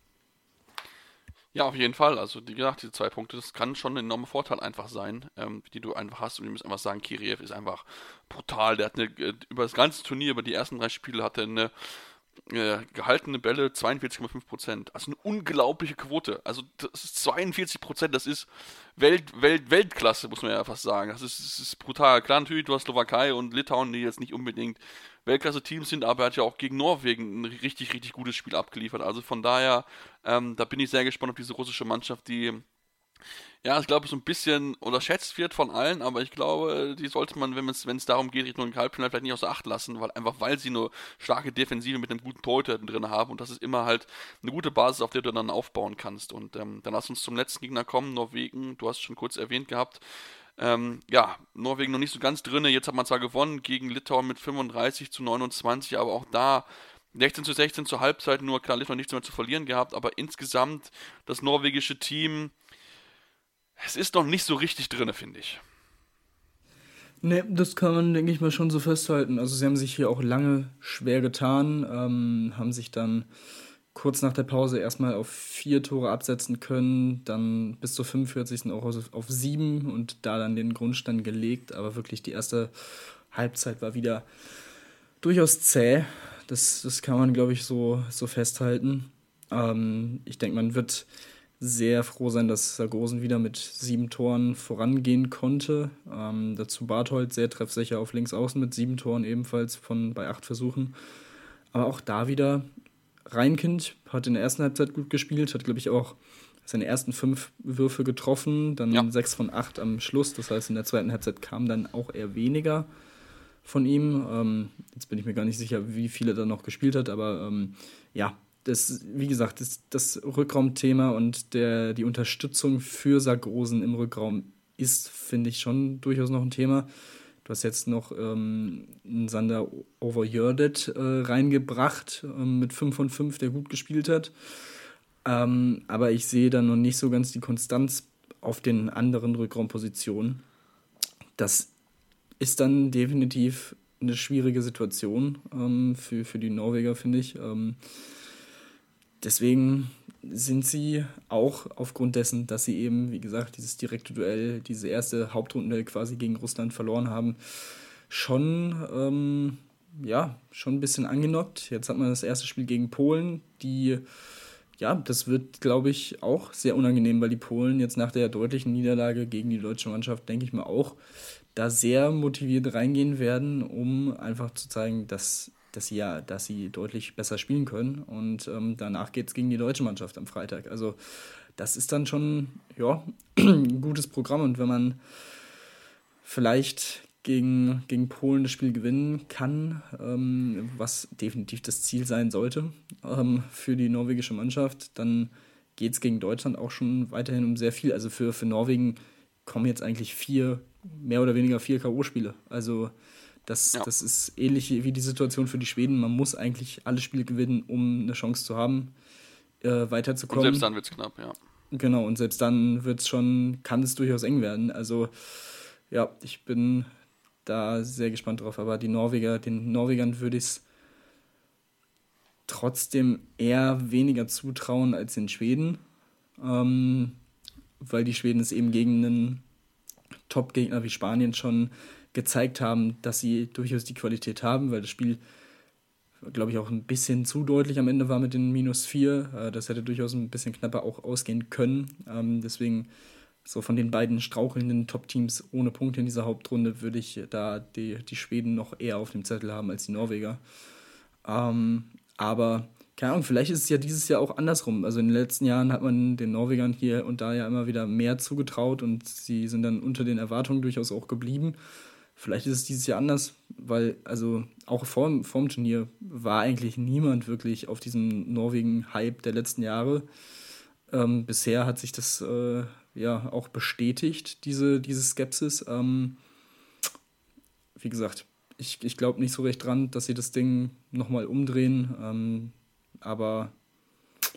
Ja, auf jeden Fall. Also, wie gesagt, diese 2 Punkte, das kann schon ein enormer Vorteil einfach sein, die du einfach hast. Und wir müssen einfach sagen, Kiriev ist einfach brutal. Der hat über das ganze Turnier, über die ersten 3 Spiele, hat er eine gehaltene Bälle 42,5%. Also eine unglaubliche Quote. Also das ist 42%, das ist Weltklasse, muss man ja fast sagen. Das ist brutal. Klar, natürlich, du hast Slowakei und Litauen, die jetzt nicht unbedingt Weltklasse-Teams sind, aber er hat ja auch gegen Norwegen ein richtig, richtig gutes Spiel abgeliefert. Also von daher, da bin ich sehr gespannt auf diese russische Mannschaft, die, ja, ich glaube, so ein bisschen unterschätzt wird von allen, aber ich glaube, die sollte man, wenn es darum geht, Richtung Halbfinale, vielleicht nicht außer Acht lassen, weil sie eine starke Defensive mit einem guten Torhüter drin haben und das ist immer halt eine gute Basis, auf der du dann aufbauen kannst. Und dann lass uns zum letzten Gegner kommen, Norwegen, du hast es schon kurz erwähnt gehabt. Ja, Norwegen noch nicht so ganz drinne, jetzt hat man zwar gewonnen gegen Litauen mit 35-29, aber auch da 16-16 zur Halbzeit, nur klar, Litauen nichts mehr zu verlieren gehabt, aber insgesamt das norwegische Team, es ist noch nicht so richtig drinne, finde ich. Ne, das kann man, denke ich mal, schon so festhalten. Also sie haben sich hier auch lange schwer getan, haben sich dann kurz nach der Pause erstmal auf 4 Tore absetzen können, dann bis zur 45. auch auf 7 und da dann den Grundstein gelegt. Aber wirklich die erste Halbzeit war wieder durchaus zäh. Das kann man, glaube ich, so festhalten. Ich denke, man wird sehr froh sein, dass Sargosen wieder mit 7 Toren vorangehen konnte. Dazu Barthold sehr treffsicher auf links außen mit 7 Toren ebenfalls bei 8 Versuchen. Aber auch da wieder Reinkind hat in der ersten Halbzeit gut gespielt, hat, glaube ich, auch seine ersten 5 Würfe getroffen, dann 6 von 8 am Schluss. Das heißt, in der zweiten Halbzeit kam dann auch eher weniger von ihm. Jetzt bin ich mir gar nicht sicher, wie viel er da noch gespielt hat, aber ja, das, wie gesagt, das Rückraumthema und die Unterstützung für Sargosen im Rückraum ist, finde ich, schon durchaus noch ein Thema. Du hast jetzt noch einen Sander Overjördet reingebracht mit 5 von 5, der gut gespielt hat. Aber ich sehe da noch nicht so ganz die Konstanz auf den anderen Rückraumpositionen. Das ist dann definitiv eine schwierige Situation für die Norweger, finde ich. Deswegen sind sie auch aufgrund dessen, dass sie eben, wie gesagt, dieses direkte Duell, diese erste Hauptrundenduell quasi gegen Russland verloren haben, schon ein bisschen angenockt. Jetzt hat man das erste Spiel gegen Polen, das wird, glaube ich, auch sehr unangenehm, weil die Polen jetzt nach der deutlichen Niederlage gegen die deutsche Mannschaft, denke ich mal, auch da sehr motiviert reingehen werden, um einfach zu zeigen, dass sie deutlich besser spielen können. Und danach geht es gegen die deutsche Mannschaft am Freitag. Also das ist dann schon ein gutes Programm. Und wenn man vielleicht gegen Polen das Spiel gewinnen kann, was definitiv das Ziel sein sollte für die norwegische Mannschaft, dann geht es gegen Deutschland auch schon weiterhin um sehr viel. Also für Norwegen kommen jetzt eigentlich mehr oder weniger 4 K.O.-Spiele. Also das ist ähnlich wie die Situation für die Schweden. Man muss eigentlich alle Spiele gewinnen, um eine Chance zu haben, weiterzukommen. Und selbst dann wird es knapp, ja. Genau, und selbst dann kann es durchaus eng werden. Also ja, ich bin da sehr gespannt drauf. Aber den Norwegern würde ich es trotzdem eher weniger zutrauen als den Schweden, weil die Schweden es eben gegen einen Top-Gegner wie Spanien schon gezeigt haben, dass sie durchaus die Qualität haben, weil das Spiel, glaube ich, auch ein bisschen zu deutlich am Ende war mit den -4. Das hätte durchaus ein bisschen knapper auch ausgehen können. Deswegen so von den beiden strauchelnden Top-Teams ohne Punkte in dieser Hauptrunde würde ich da die Schweden noch eher auf dem Zettel haben als die Norweger. Aber keine Ahnung, vielleicht ist es ja dieses Jahr auch andersrum. Also in den letzten Jahren hat man den Norwegern hier und da ja immer wieder mehr zugetraut und sie sind dann unter den Erwartungen durchaus auch geblieben. Vielleicht ist es dieses Jahr anders, weil also auch vorm Turnier war eigentlich niemand wirklich auf diesem Norwegen-Hype der letzten Jahre. Bisher hat sich das auch bestätigt, diese Skepsis. Wie gesagt, ich glaube nicht so recht dran, dass sie das Ding nochmal umdrehen. Aber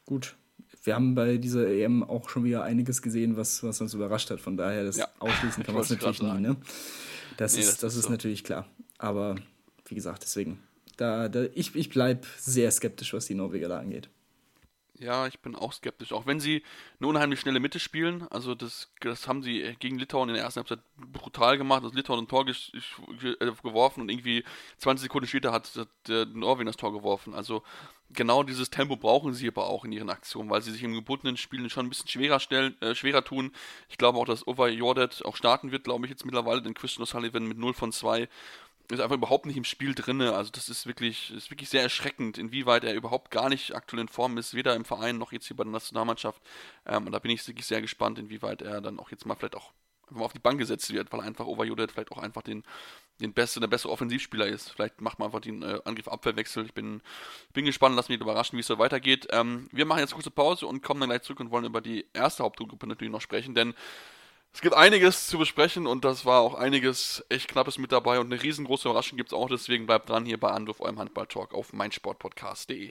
gut. Wir haben bei dieser EM auch schon wieder einiges gesehen, was uns überrascht hat. Von daher, das ausschließen kann man es natürlich nie. Ne? Das ist so. Natürlich klar. Aber wie gesagt, deswegen, ich bleibe sehr skeptisch, was die Norweger da angeht. Ja, ich bin auch skeptisch. Auch wenn sie eine unheimlich schnelle Mitte spielen. Also das haben sie gegen Litauen in der ersten Halbzeit brutal gemacht. Das Litauen ein Tor geworfen und irgendwie 20 Sekunden später hat der Norwegen das Tor geworfen. Also genau dieses Tempo brauchen sie aber auch in ihren Aktionen, weil sie sich im gebundenen Spielen schon ein bisschen schwerer tun. Ich glaube auch, dass Ova Jordet auch starten wird, glaube ich jetzt mittlerweile, denn Christian O'Sullivan mit 0 von 2 ist einfach überhaupt nicht im Spiel drinne. Also das ist wirklich sehr erschreckend, inwieweit er überhaupt gar nicht aktuell in Form ist, weder im Verein noch jetzt hier bei der Nationalmannschaft. Und da bin ich wirklich sehr gespannt, inwieweit er dann auch jetzt mal vielleicht auch einfach mal auf die Bank gesetzt wird, weil einfach Overjodet vielleicht auch einfach der bessere Offensivspieler ist. Vielleicht macht man einfach den Angriff-Abwehrwechsel. Ich bin gespannt, lass mich überraschen, wie es so weitergeht. Wir machen jetzt eine kurze Pause und kommen dann gleich zurück und wollen über die erste Hauptgruppe natürlich noch sprechen, denn es gibt einiges zu besprechen und das war auch einiges echt Knappes mit dabei und eine riesengroße Überraschung gibt es auch, deswegen bleibt dran hier bei Anruf, eurem Handball-Talk auf meinsportpodcast.de.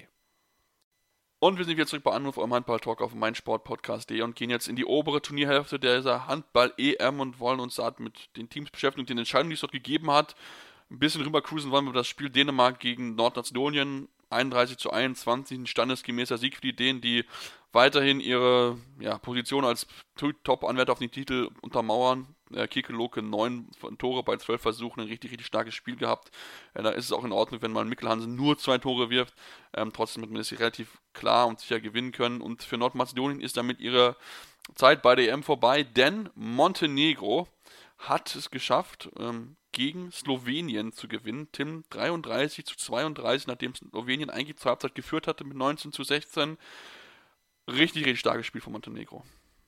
Und wir sind wieder zurück bei Anruf, eurem Handball-Talk auf meinsportpodcast.de und gehen jetzt in die obere Turnierhälfte dieser Handball-EM und wollen uns da mit den Teams beschäftigen und den Entscheidungen, die es dort gegeben hat. Ein bisschen rüber cruisen wollen wir über das Spiel Dänemark gegen Nordmazedonien. 31:21, ein standesgemäßer Sieg für die Dänen, die weiterhin ihre Position als Top-Anwärter auf den Titel untermauern. Kirkeloke 9 Tore bei 12 Versuchen, ein richtig, richtig starkes Spiel gehabt. Da ist es auch in Ordnung, wenn mal Mikkel Hansen nur 2 Tore wirft. Trotzdem hat man das relativ klar und sicher gewinnen können. Und für Nordmazedonien ist damit ihre Zeit bei der EM vorbei, denn Montenegro hat es geschafft, gegen Slowenien zu gewinnen. Tim, 33:32, nachdem Slowenien eigentlich zur Halbzeit geführt hatte mit 19:16. Richtig, richtig starkes Spiel von Montenegro.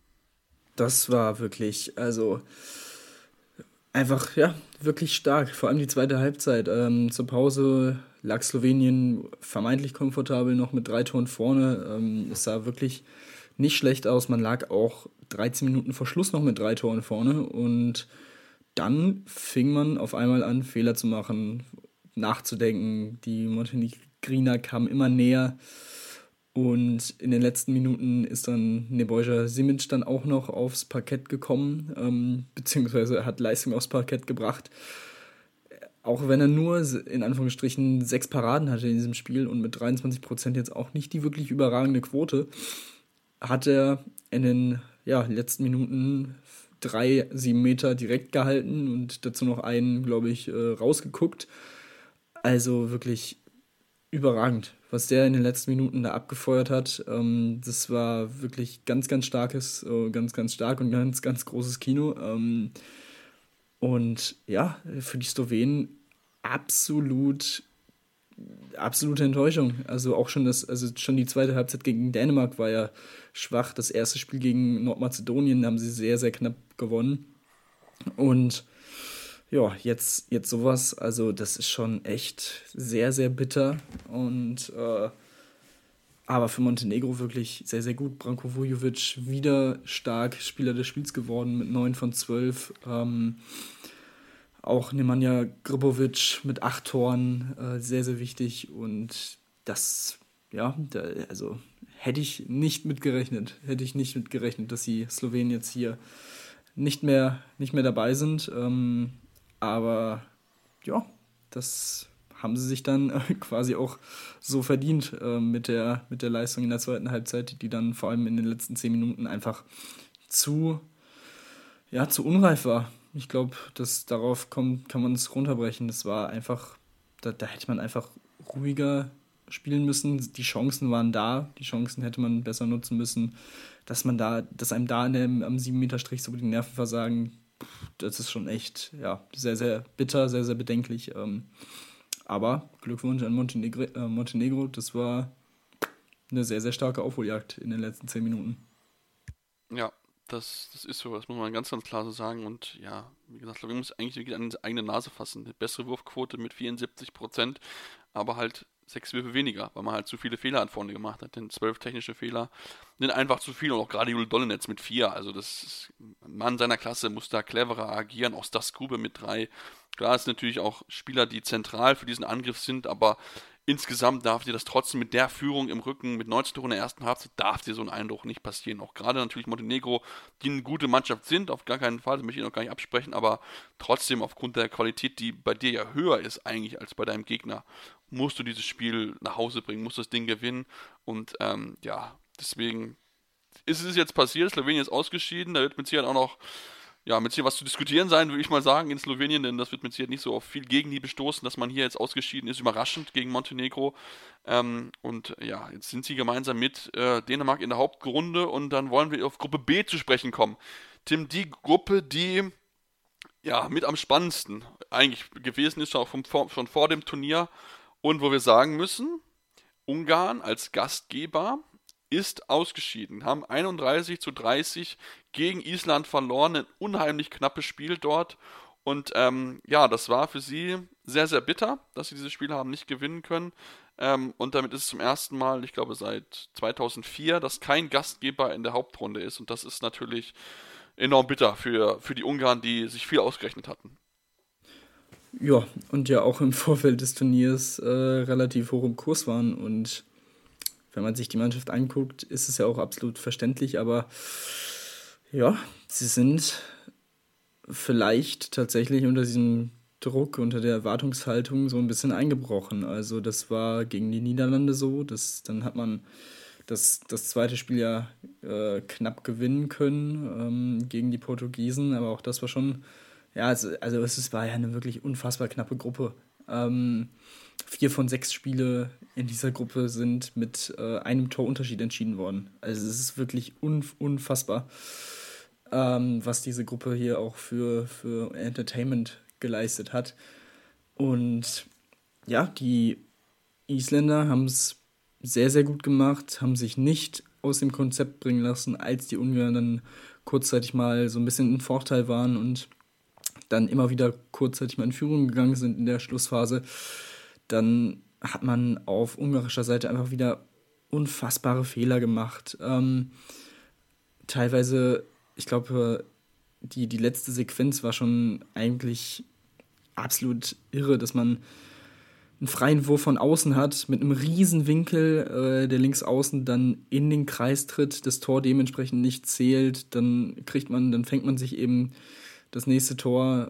Das war wirklich, also einfach, wirklich stark. Vor allem die zweite Halbzeit. Zur Pause lag Slowenien vermeintlich komfortabel noch mit 3 Toren vorne. Es sah wirklich nicht schlecht aus. Man lag auch 13 Minuten vor Schluss noch mit 3 Toren vorne und dann fing man auf einmal an, Fehler zu machen, nachzudenken. Die Montenegriner kamen immer näher. Und in den letzten Minuten ist dann Nebojša Simic dann auch noch aufs Parkett gekommen, beziehungsweise hat Leistung aufs Parkett gebracht. Auch wenn er nur, in Anführungsstrichen, 6 Paraden hatte in diesem Spiel und mit 23% jetzt auch nicht die wirklich überragende Quote, hat er in den letzten Minuten 3 7-Meter direkt gehalten und dazu noch einen, glaube ich, rausgeguckt. Also wirklich überragend, was der in den letzten Minuten da abgefeuert hat. Das war wirklich ganz, ganz stark und ganz, ganz großes Kino. Und für die Slowenen absolute Enttäuschung. Also auch schon die zweite Halbzeit gegen Dänemark war ja schwach. Das erste Spiel gegen Nordmazedonien haben sie sehr, sehr knapp gewonnen. Und jetzt sowas, also das ist schon echt sehr, sehr bitter und aber für Montenegro wirklich sehr, sehr gut. Branko Vujovic wieder stark, Spieler des Spiels geworden mit 9 von 12. Auch Nemanja Gribovic mit 8 Toren, sehr, sehr wichtig und das, also hätte ich nicht mitgerechnet, dass die Slowenen jetzt hier nicht mehr dabei sind. Aber das haben sie sich dann quasi auch so verdient mit der Leistung in der zweiten Halbzeit, die dann vor allem in den letzten 10 Minuten einfach zu unreif war. Ich glaube, darauf kann man es runterbrechen. Das war einfach, da hätte man einfach ruhiger spielen müssen. Die Chancen waren da, die Chancen hätte man besser nutzen müssen. Dass einem da am 7-Meter-Strich so die Nerven versagen, das ist schon echt, sehr, sehr bitter, sehr, sehr bedenklich. Aber Glückwunsch an Montenegro, das war eine sehr, sehr starke Aufholjagd in den letzten 10 Minuten. Ja, das ist so, das muss man ganz, ganz klar so sagen. Und wie gesagt, wir müssen eigentlich wirklich an die eigene Nase fassen. Eine bessere Wurfquote mit 74%, aber halt 6 Würfe weniger, weil man halt zu viele Fehler an vorne gemacht hat. Denn 12 technische Fehler sind einfach zu viel und auch gerade Jule Dolenetz mit 4. Also ein Mann seiner Klasse muss da cleverer agieren. Auch Stas Grube mit 3. Klar ist natürlich auch Spieler, die zentral für diesen Angriff sind, aber insgesamt darf dir das trotzdem mit der Führung im Rücken, mit 19 Toren in der ersten Halbzeit, darf dir so ein Eindruck nicht passieren. Auch gerade natürlich Montenegro, die eine gute Mannschaft sind, auf gar keinen Fall, das möchte ich noch gar nicht absprechen, aber trotzdem aufgrund der Qualität, die bei dir ja höher ist eigentlich als bei deinem Gegner, musst du dieses Spiel nach Hause bringen, musst das Ding gewinnen und deswegen ist es jetzt passiert, Slowenien ist ausgeschieden, da wird mit Sicherheit auch noch mit Sicherheit was zu diskutieren sein, würde ich mal sagen, in Slowenien, denn das wird mit Sicherheit nicht so auf viel Gegenliebe stoßen, dass man hier jetzt ausgeschieden ist, überraschend gegen Montenegro. Jetzt sind sie gemeinsam mit Dänemark in der Hauptrunde und dann wollen wir auf Gruppe B zu sprechen kommen. Tim, die Gruppe, die mit am spannendsten eigentlich gewesen ist, auch schon vor dem Turnier und wo wir sagen müssen, Ungarn als Gastgeber ist ausgeschieden, haben 31:30 gegen Island verloren, ein unheimlich knappes Spiel dort und das war für sie sehr, sehr bitter, dass sie dieses Spiel haben nicht gewinnen können und damit ist es zum ersten Mal, ich glaube seit 2004, dass kein Gastgeber in der Hauptrunde ist und das ist natürlich enorm bitter für die Ungarn, die sich viel ausgerechnet hatten. Ja, und ja auch im Vorfeld des Turniers relativ hoch im Kurs waren und wenn man sich die Mannschaft anguckt, ist es ja auch absolut verständlich, aber ja, sie sind vielleicht tatsächlich unter diesem Druck, unter der Erwartungshaltung so ein bisschen eingebrochen. Also das war gegen die Niederlande so, dann hat man das zweite Spiel ja knapp gewinnen können gegen die Portugiesen, aber auch das war schon, es war ja eine wirklich unfassbar knappe Gruppe. 4 von 6 Spiele in dieser Gruppe sind mit einem Torunterschied entschieden worden. Also es ist wirklich unfassbar, was diese Gruppe hier auch für Entertainment geleistet hat. Und ja, die Isländer haben es sehr, sehr gut gemacht, haben sich nicht aus dem Konzept bringen lassen, als die Ungarn dann kurzzeitig mal so ein bisschen in Vorteil waren und dann immer wieder kurzzeitig mal in Führung gegangen sind in der Schlussphase. Dann hat man auf ungarischer Seite einfach wieder unfassbare Fehler gemacht. Teilweise, ich glaube, die letzte Sequenz war schon eigentlich absolut irre, dass man einen freien Wurf von außen hat, mit einem riesen Winkel, der links außen dann in den Kreis tritt, das Tor dementsprechend nicht zählt, dann fängt man sich eben das nächste Tor,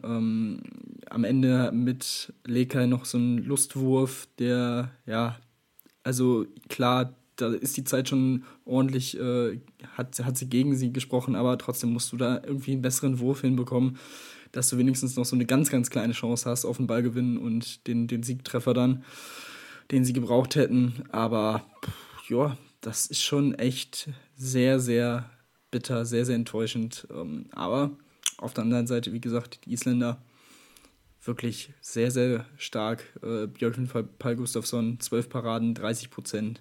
am Ende mit Lekaj noch so ein Lustwurf, der, also klar, da ist die Zeit schon ordentlich, hat sie gegen sie gesprochen, aber trotzdem musst du da irgendwie einen besseren Wurf hinbekommen, dass du wenigstens noch so eine ganz, ganz kleine Chance hast auf den Ballgewinn und den Siegtreffer dann, den sie gebraucht hätten. Aber das ist schon echt sehr, sehr bitter, sehr, sehr enttäuschend. Aber auf der anderen Seite, wie gesagt, die Isländer wirklich sehr, sehr stark. Björgvin Pál Gustafsson, 12 Paraden, 30%,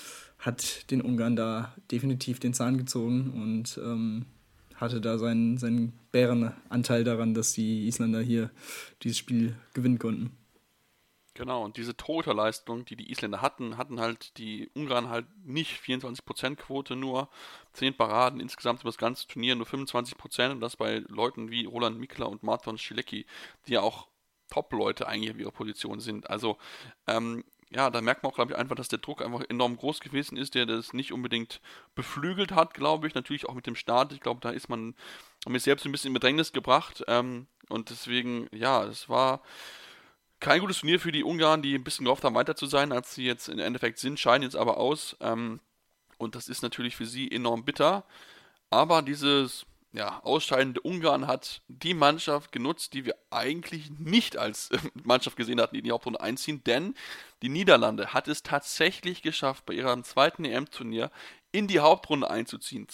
hat den Ungarn da definitiv den Zahn gezogen und hatte da seinen Bärenanteil daran, dass die Isländer hier dieses Spiel gewinnen konnten. Genau, und diese Torhüterleistung, die Isländer hatten halt die Ungarn halt nicht 24% Quote, nur 10 Paraden, insgesamt über das ganze Turnier nur 25% und das bei Leuten wie Roland Mikla und Marton Schilecki, die ja auch Top-Leute eigentlich auf ihrer Position sind. Also, da merkt man auch, glaube ich, einfach, dass der Druck einfach enorm groß gewesen ist, der das nicht unbedingt beflügelt hat, glaube ich. Natürlich auch mit dem Start. Ich glaube, da ist man mich selbst ein bisschen in Bedrängnis gebracht. Und deswegen, es war kein gutes Turnier für die Ungarn, die ein bisschen gehofft haben, weiter zu sein, als sie jetzt im Endeffekt sind, scheinen jetzt aber aus. Und das ist natürlich für sie enorm bitter. Aber dieses ausscheidende Ungarn hat die Mannschaft genutzt, die wir eigentlich nicht als Mannschaft gesehen hatten, die in die Hauptrunde einziehen, denn die Niederlande hat es tatsächlich geschafft, bei ihrem zweiten EM-Turnier in die Hauptrunde einzuziehen.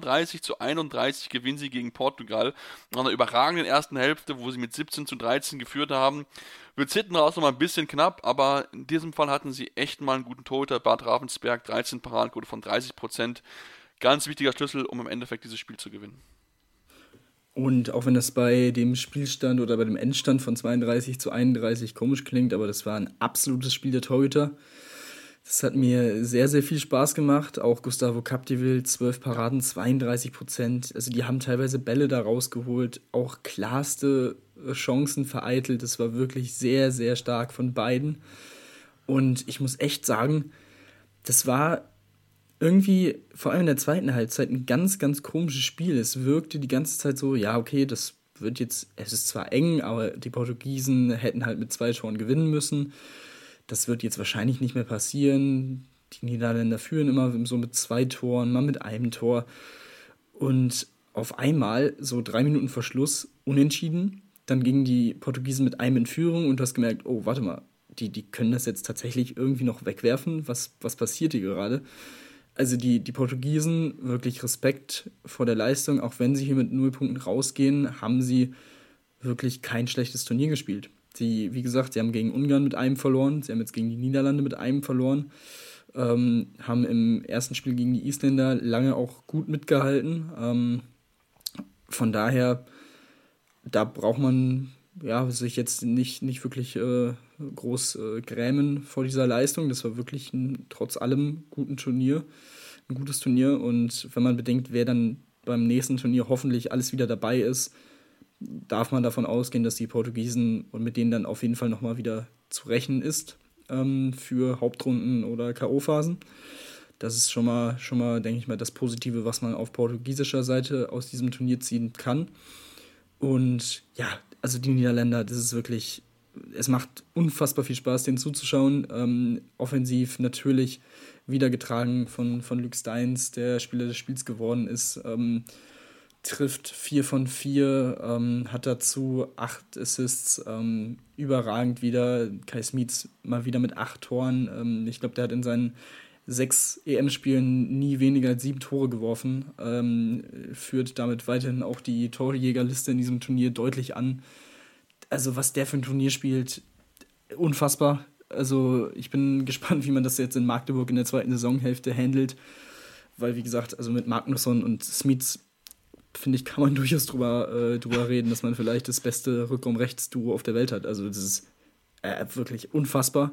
32:31 gewinnen sie gegen Portugal. Nach einer überragenden ersten Hälfte, wo sie mit 17:13 geführt haben, wird es hinten raus noch mal ein bisschen knapp, aber in diesem Fall hatten sie echt mal einen guten Torhüter. Bart Ravensberg, 13 Paradenquote von 30%. Ganz wichtiger Schlüssel, um im Endeffekt dieses Spiel zu gewinnen. Und auch wenn das bei dem Spielstand oder bei dem Endstand von 32:31 komisch klingt, aber das war ein absolutes Spiel der Torhüter. Das hat mir sehr, sehr viel Spaß gemacht. Auch Gustavo Capdeville, 12 Paraden, 32%. Also die haben teilweise Bälle da rausgeholt, auch klarste Chancen vereitelt. Das war wirklich sehr, sehr stark von beiden. Und ich muss echt sagen, das war irgendwie, vor allem in der zweiten Halbzeit, ein ganz, ganz komisches Spiel. Es wirkte die ganze Zeit so, ja, okay, das wird jetzt, es ist zwar eng, aber die Portugiesen hätten halt mit 2 Toren gewinnen müssen. Das wird jetzt wahrscheinlich nicht mehr passieren. Die Niederländer führen immer so mit 2 Toren, mal mit einem Tor. Und auf einmal, so 3 Minuten vor Schluss, unentschieden. Dann gingen die Portugiesen mit einem in Führung und du hast gemerkt, oh, warte mal, die können das jetzt tatsächlich irgendwie noch wegwerfen. Was passiert hier gerade? Also die Portugiesen, wirklich Respekt vor der Leistung. Auch wenn sie hier mit 0 Punkten rausgehen, haben sie wirklich kein schlechtes Turnier gespielt. Wie gesagt, sie haben gegen Ungarn mit einem verloren, sie haben jetzt gegen die Niederlande mit einem verloren, haben im ersten Spiel gegen die Isländer lange auch gut mitgehalten. Von daher, da braucht man sich jetzt nicht wirklich groß grämen vor dieser Leistung. Das war wirklich trotz allem ein gutes Turnier. Und wenn man bedenkt, wer dann beim nächsten Turnier hoffentlich alles wieder dabei ist, darf man davon ausgehen, dass die Portugiesen und mit denen dann auf jeden Fall nochmal wieder zu rechnen ist für Hauptrunden oder K.O.-Phasen. Das ist schon mal, denke ich mal, das Positive, was man auf portugiesischer Seite aus diesem Turnier ziehen kann. Und ja, also die Niederländer, das ist wirklich, es macht unfassbar viel Spaß, denen zuzuschauen. Offensiv natürlich wieder getragen von Luc Steins, der Spieler des Spiels geworden ist. Trifft 4 von 4, hat dazu 8 Assists, überragend wieder. Kai Smits mal wieder mit 8 Toren. Ich glaube, der hat in seinen 6 EM-Spielen nie weniger als 7 Tore geworfen. Führt damit weiterhin auch die Torjägerliste in diesem Turnier deutlich an. Also was der für ein Turnier spielt, unfassbar. Also ich bin gespannt, wie man das jetzt in Magdeburg in der zweiten Saisonhälfte handelt. Weil, wie gesagt, also mit Magnusson und Smits, finde ich, kann man durchaus drüber reden, dass man vielleicht das beste Rückraum-Rechts-Duo auf der Welt hat. Also das ist wirklich unfassbar.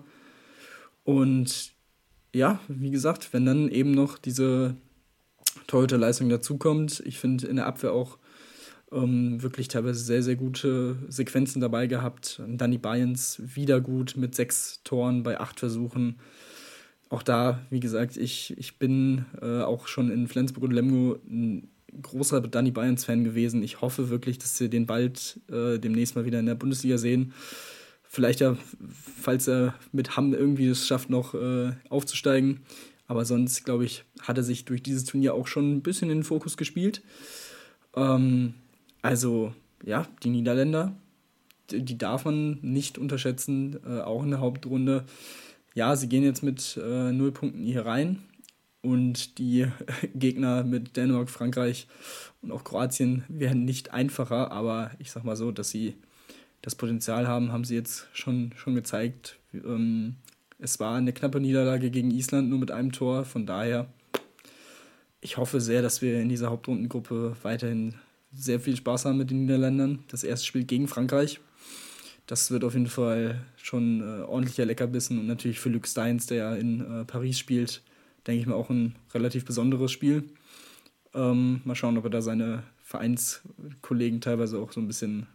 Und ja, wie gesagt, wenn dann eben noch diese Torhüterleistung dazukommt, ich finde in der Abwehr auch wirklich teilweise sehr, sehr gute Sequenzen dabei gehabt. Danny Bayens wieder gut mit 6 Toren bei 8 Versuchen. Auch da, wie gesagt, ich bin auch schon in Flensburg und Lemgo ein großer Danny Bayens-Fan gewesen. Ich hoffe wirklich, dass wir den bald demnächst mal wieder in der Bundesliga sehen. Vielleicht ja, falls er mit Hamm irgendwie es schafft, noch aufzusteigen. Aber sonst, glaube ich, hat er sich durch dieses Turnier auch schon ein bisschen in den Fokus gespielt. Also, ja, die Niederländer, die darf man nicht unterschätzen, auch in der Hauptrunde. Ja, sie gehen jetzt mit 0 Punkten hier rein. Und die Gegner mit Dänemark, Frankreich und auch Kroatien werden nicht einfacher. Aber ich sag mal so, dass sie das Potenzial haben sie jetzt schon gezeigt. Es war eine knappe Niederlage gegen Island, nur mit einem Tor. Von daher, ich hoffe sehr, dass wir in dieser Hauptrundengruppe weiterhin sehr viel Spaß haben mit den Niederländern. Das erste Spiel gegen Frankreich. Das wird auf jeden Fall schon ordentlicher Leckerbissen. Und natürlich für Luc Steins, der ja in Paris spielt, denke ich mal auch ein relativ besonderes Spiel. Mal schauen, ob er da seine Vereinskollegen teilweise auch so ein bisschen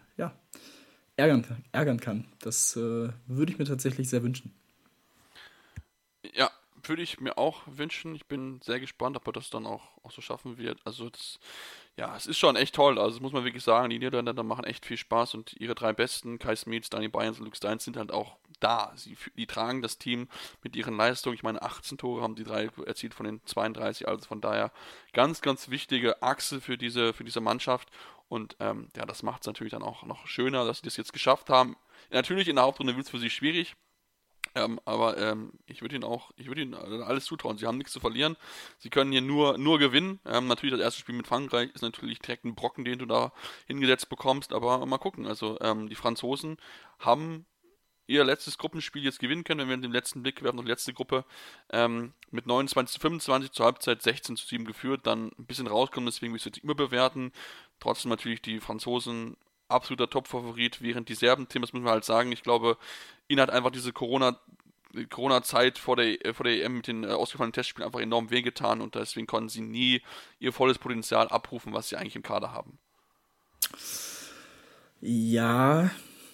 ärgern kann. Das würde ich mir tatsächlich sehr wünschen. Ja, würde ich mir auch wünschen. Ich bin sehr gespannt, ob er das dann auch so schaffen wird. Also es ist schon echt toll. Also das muss man wirklich sagen, die Niederländer machen echt viel Spaß und ihre 3 Besten, Kai Smits, Danny Bayens und Luc Steins, sind halt auch da. Die tragen das Team mit ihren Leistungen. Ich meine, 18 Tore haben die 3 erzielt von den 32, also von daher ganz, ganz wichtige Achse für diese Mannschaft. Und das macht es natürlich dann auch noch schöner, dass sie das jetzt geschafft haben. Natürlich in der Hauptrunde wird es für sie schwierig. Aber ich würde ihnen alles zutrauen. Sie haben nichts zu verlieren. Sie können hier nur gewinnen. Natürlich das erste Spiel mit Frankreich ist natürlich direkt ein Brocken, den du da hingesetzt bekommst. Aber mal gucken. Also die Franzosen haben ihr letztes Gruppenspiel jetzt gewinnen können. Wenn wir den letzten Blick werfen auf die letzte Gruppe, mit 29:25 zur Halbzeit 16:7 geführt. Dann ein bisschen rauskommen, deswegen will ich es jetzt überbewerten. Trotzdem natürlich die Franzosen absoluter Top-Favorit, während die Serben, Tim, das müssen wir halt sagen, ich glaube, ihnen hat einfach diese Corona-Zeit vor der EM mit den ausgefallenen Testspielen einfach enorm wehgetan und deswegen konnten sie nie ihr volles Potenzial abrufen, was sie eigentlich im Kader haben. Ja,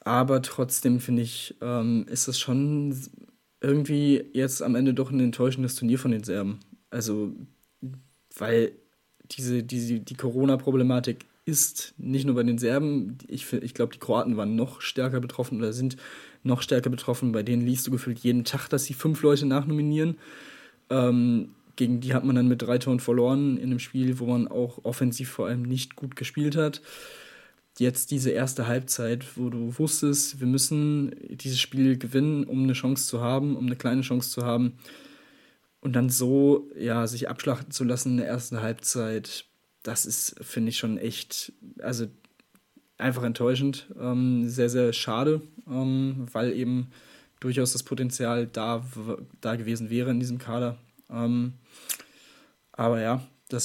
Aber trotzdem finde ich, ist es schon irgendwie jetzt am Ende doch ein enttäuschendes Turnier von den Serben. Also, weil die Corona-Problematik ist nicht nur bei den Serben, ich glaube, die Kroaten waren noch stärker betroffen oder sind noch stärker betroffen. Bei denen liest du gefühlt jeden Tag, dass sie 5 Leute nachnominieren. Gegen die hat man dann mit 3 Toren verloren in einem Spiel, wo man auch offensiv vor allem nicht gut gespielt hat. Jetzt diese erste Halbzeit, wo du wusstest, wir müssen dieses Spiel gewinnen, um eine Chance zu haben, um eine kleine Chance zu haben. Und dann so, ja, sich abschlachten zu lassen in der ersten Halbzeit, das ist, finde ich, schon echt, also einfach enttäuschend. Sehr, sehr schade, weil eben durchaus das Potenzial da gewesen wäre in diesem Kader. Aber ja,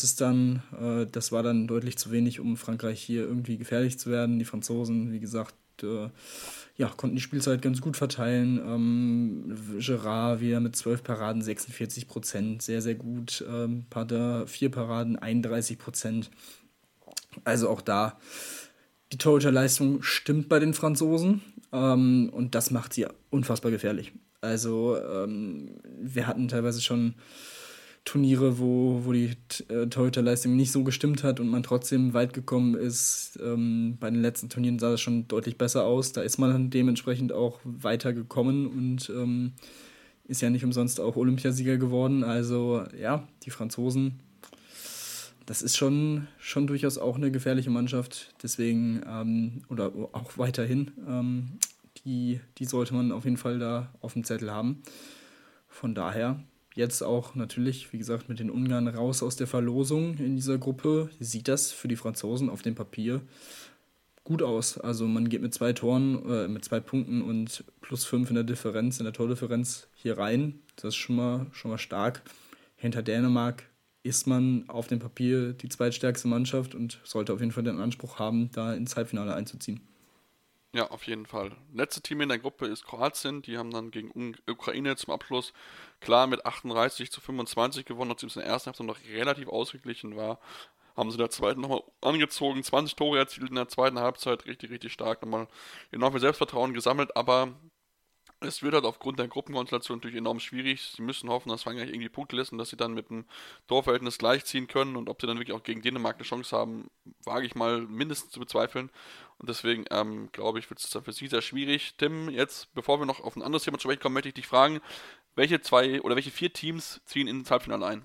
das war dann deutlich zu wenig, um Frankreich hier irgendwie gefährlich zu werden. Die Franzosen, wie gesagt, konnten die Spielzeit ganz gut verteilen. Gerard wieder mit 12 Paraden, 46%, sehr, sehr gut. Pardin, 4 Paraden, 31%. Also auch da, die Torhüterleistung stimmt bei den Franzosen. Und das macht sie unfassbar gefährlich. Also wir hatten teilweise schon Turniere, wo die Torhüterleistung nicht so gestimmt hat und man trotzdem weit gekommen ist. Bei den letzten Turnieren sah das schon deutlich besser aus. Da ist man dann dementsprechend auch weiter gekommen und ist ja nicht umsonst auch Olympiasieger geworden. Also ja, die Franzosen, das ist schon durchaus auch eine gefährliche Mannschaft. Deswegen, oder auch weiterhin, die sollte man auf jeden Fall da auf dem Zettel haben. Von daher jetzt auch natürlich, wie gesagt, mit den Ungarn raus aus der Verlosung in dieser Gruppe, sieht das für die Franzosen auf dem Papier gut aus. Also man geht mit 2 Toren, mit 2 Punkten und +5 in der Differenz, in der Tordifferenz hier rein. Das ist schon mal stark. Hinter Dänemark ist man auf dem Papier die zweitstärkste Mannschaft und sollte auf jeden Fall den Anspruch haben, da ins Halbfinale einzuziehen. Ja, auf jeden Fall. Letzte Team in der Gruppe ist Kroatien. Die haben dann gegen Ukraine zum Abschluss klar mit 38-25 gewonnen, nachdem es in der ersten Halbzeit noch relativ ausgeglichen war. Haben sie in der zweiten nochmal angezogen, 20 Tore erzielt in der zweiten Halbzeit, richtig, richtig stark. Nochmal enorm viel Selbstvertrauen gesammelt, aber es wird halt aufgrund der Gruppenkonstellation natürlich enorm schwierig. Sie müssen hoffen, dass Frankreich irgendwie Punkte lässt und dass sie dann mit dem Torverhältnis gleichziehen können. Und ob sie dann wirklich auch gegen Dänemark eine Chance haben, wage ich mal mindestens zu bezweifeln. Und deswegen glaube ich, wird es dann für sie sehr schwierig. Tim, jetzt, bevor wir noch auf ein anderes Thema zu sprechen kommen, möchte ich dich fragen, welche 4 Teams ziehen ins Halbfinale ein?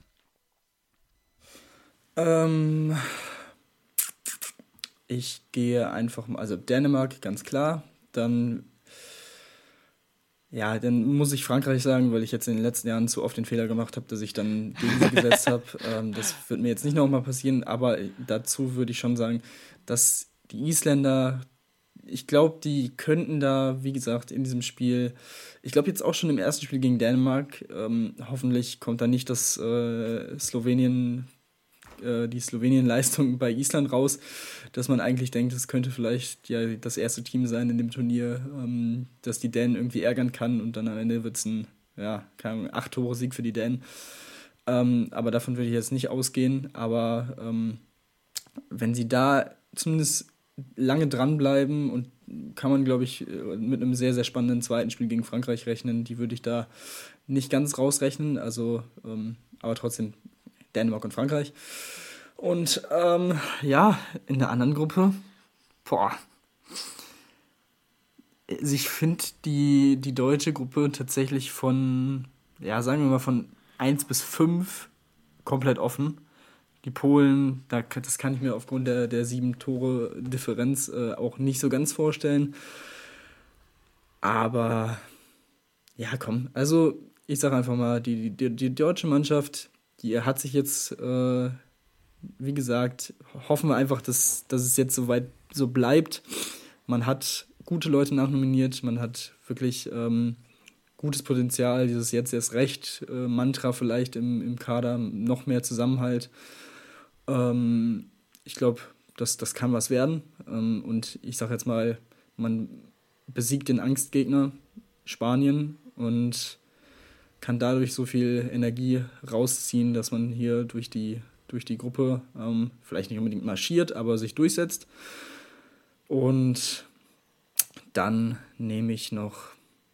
Ich gehe einfach mal, also Dänemark, ganz klar. Dann muss ich Frankreich sagen, weil ich jetzt in den letzten Jahren zu oft den Fehler gemacht habe, dass ich dann gegen sie gesetzt habe. Das wird mir jetzt nicht nochmal passieren, aber dazu würde ich schon sagen, dass die Isländer, ich glaube, die könnten da, wie gesagt, in diesem Spiel, ich glaube jetzt auch schon im ersten Spiel gegen Dänemark, hoffentlich kommt da nicht das die Slowenien-Leistung bei Island raus, dass man eigentlich denkt, es könnte vielleicht ja das erste Team sein in dem Turnier, das die Dänen irgendwie ärgern kann und dann am Ende wird es ein, 8-Tore-Sieg für die Dänen. Aber davon würde ich jetzt nicht ausgehen, aber wenn sie da zumindest lange dranbleiben und kann man, glaube ich, mit einem sehr, sehr spannenden zweiten Spiel gegen Frankreich rechnen, die würde ich da nicht ganz rausrechnen, also aber trotzdem Dänemark und Frankreich. Und in der anderen Gruppe, ich finde die deutsche Gruppe tatsächlich von 1 bis 5 komplett offen. Die Polen, das kann ich mir aufgrund der 7 Tore Differenz auch nicht so ganz vorstellen. Aber ja, komm, also ich sage einfach mal, die deutsche Mannschaft, die hat sich jetzt, wie gesagt, hoffen wir einfach, dass es jetzt soweit so bleibt. Man hat gute Leute nachnominiert, man hat wirklich gutes Potenzial, dieses jetzt erst recht Mantra vielleicht im Kader, noch mehr Zusammenhalt. Ich glaube, das kann was werden. Und ich sage jetzt mal, man besiegt den Angstgegner Spanien und kann dadurch so viel Energie rausziehen, dass man hier durch die Gruppe vielleicht nicht unbedingt marschiert, aber sich durchsetzt. Und dann nehme ich noch,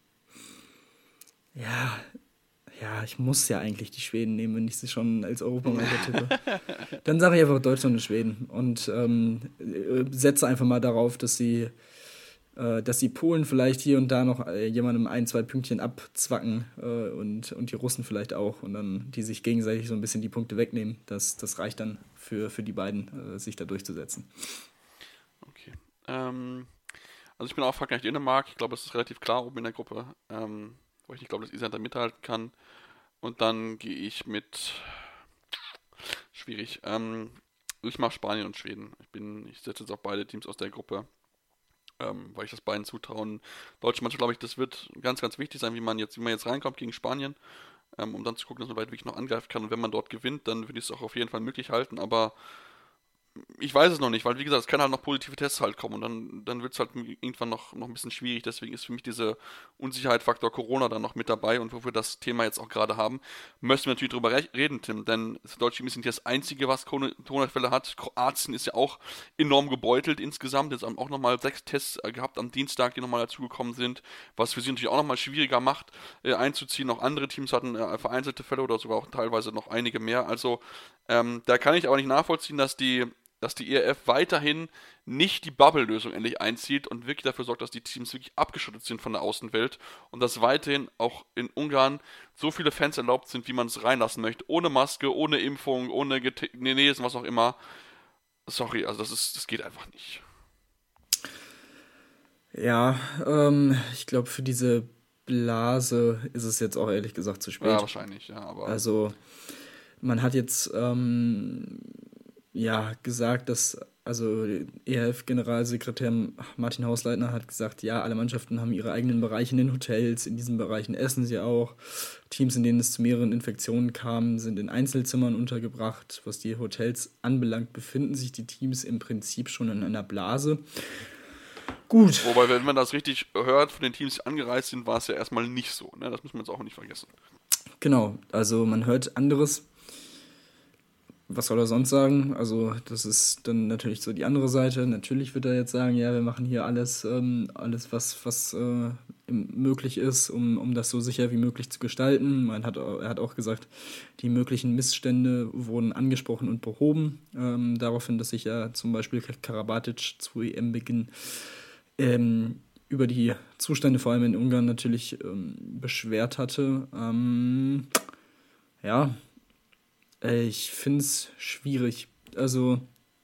ja, ich muss ja eigentlich die Schweden nehmen, wenn ich sie schon als Europameister tippe. Dann sage ich einfach Deutschland und Schweden und setze einfach mal darauf, dass sie Polen vielleicht hier und da noch jemandem 1-2 Pünktchen abzwacken und die Russen vielleicht auch und dann die sich gegenseitig so ein bisschen die Punkte wegnehmen. Das reicht dann für die beiden, sich da durchzusetzen. Okay. Also ich bin auch Frankreich, Dänemark. Ich glaube, es ist relativ klar oben in der Gruppe, weil ich nicht glaube, dass Island da mithalten kann. Und dann gehe ich mit schwierig. Ich mache Spanien und Schweden. Ich setze jetzt auf beide Teams aus der Gruppe, weil ich das beiden zutrauen. Deutsche Mannschaft, glaube ich, das wird ganz, ganz wichtig sein, wie man jetzt reinkommt gegen Spanien, um dann zu gucken, dass man weit wirklich noch angreifen kann. Und wenn man dort gewinnt, dann würde ich es auch auf jeden Fall möglich halten. Aber ich weiß es noch nicht, weil wie gesagt, es kann halt noch positive Tests halt kommen und dann wird es halt irgendwann noch ein bisschen schwierig. Deswegen ist für mich diese Unsicherheitsfaktor Corona dann noch mit dabei und wo wir das Thema jetzt auch gerade haben, müssen wir natürlich drüber reden, Tim, denn das deutsche Team ist nicht das einzige, was Corona-Fälle hat. Kroatien ist ja auch enorm gebeutelt insgesamt. Jetzt haben auch nochmal 6 Tests gehabt am Dienstag, die nochmal dazugekommen sind, was für sie natürlich auch nochmal schwieriger macht, einzuziehen. Auch andere Teams hatten vereinzelte Fälle oder sogar auch teilweise noch einige mehr. Also da kann ich aber nicht nachvollziehen, dass die ERF weiterhin nicht die Bubble-Lösung endlich einzieht und wirklich dafür sorgt, dass die Teams wirklich abgeschottet sind von der Außenwelt und dass weiterhin auch in Ungarn so viele Fans erlaubt sind, wie man es reinlassen möchte. Ohne Maske, ohne Impfung, ohne Genesen, was auch immer. Sorry, also das geht einfach nicht. Ja, ich glaube, für diese Blase ist es jetzt auch ehrlich gesagt zu spät. Ja, wahrscheinlich, ja. Aber also, man hat jetzt gesagt, dass, also ERF-Generalsekretär Martin Hausleitner hat gesagt, ja, alle Mannschaften haben ihre eigenen Bereiche in den Hotels, in diesen Bereichen essen sie auch. Teams, in denen es zu mehreren Infektionen kam, sind in Einzelzimmern untergebracht. Was die Hotels anbelangt, befinden sich die Teams im Prinzip schon in einer Blase. Gut. Wobei, wenn man das richtig hört, von den Teams, die angereist sind, war es ja erstmal nicht so. Ne? Das muss man jetzt auch nicht vergessen. Genau, also man hört anderes. Was soll er sonst sagen? Also das ist dann natürlich so die andere Seite. Natürlich wird er jetzt sagen, ja, wir machen hier alles was möglich ist, um das so sicher wie möglich zu gestalten. Er hat auch gesagt, die möglichen Missstände wurden angesprochen und behoben. Daraufhin, dass sich ja zum Beispiel Karabatic zu EM-Beginn über die Zustände vor allem in Ungarn natürlich beschwert hatte. Ich finde es schwierig. Also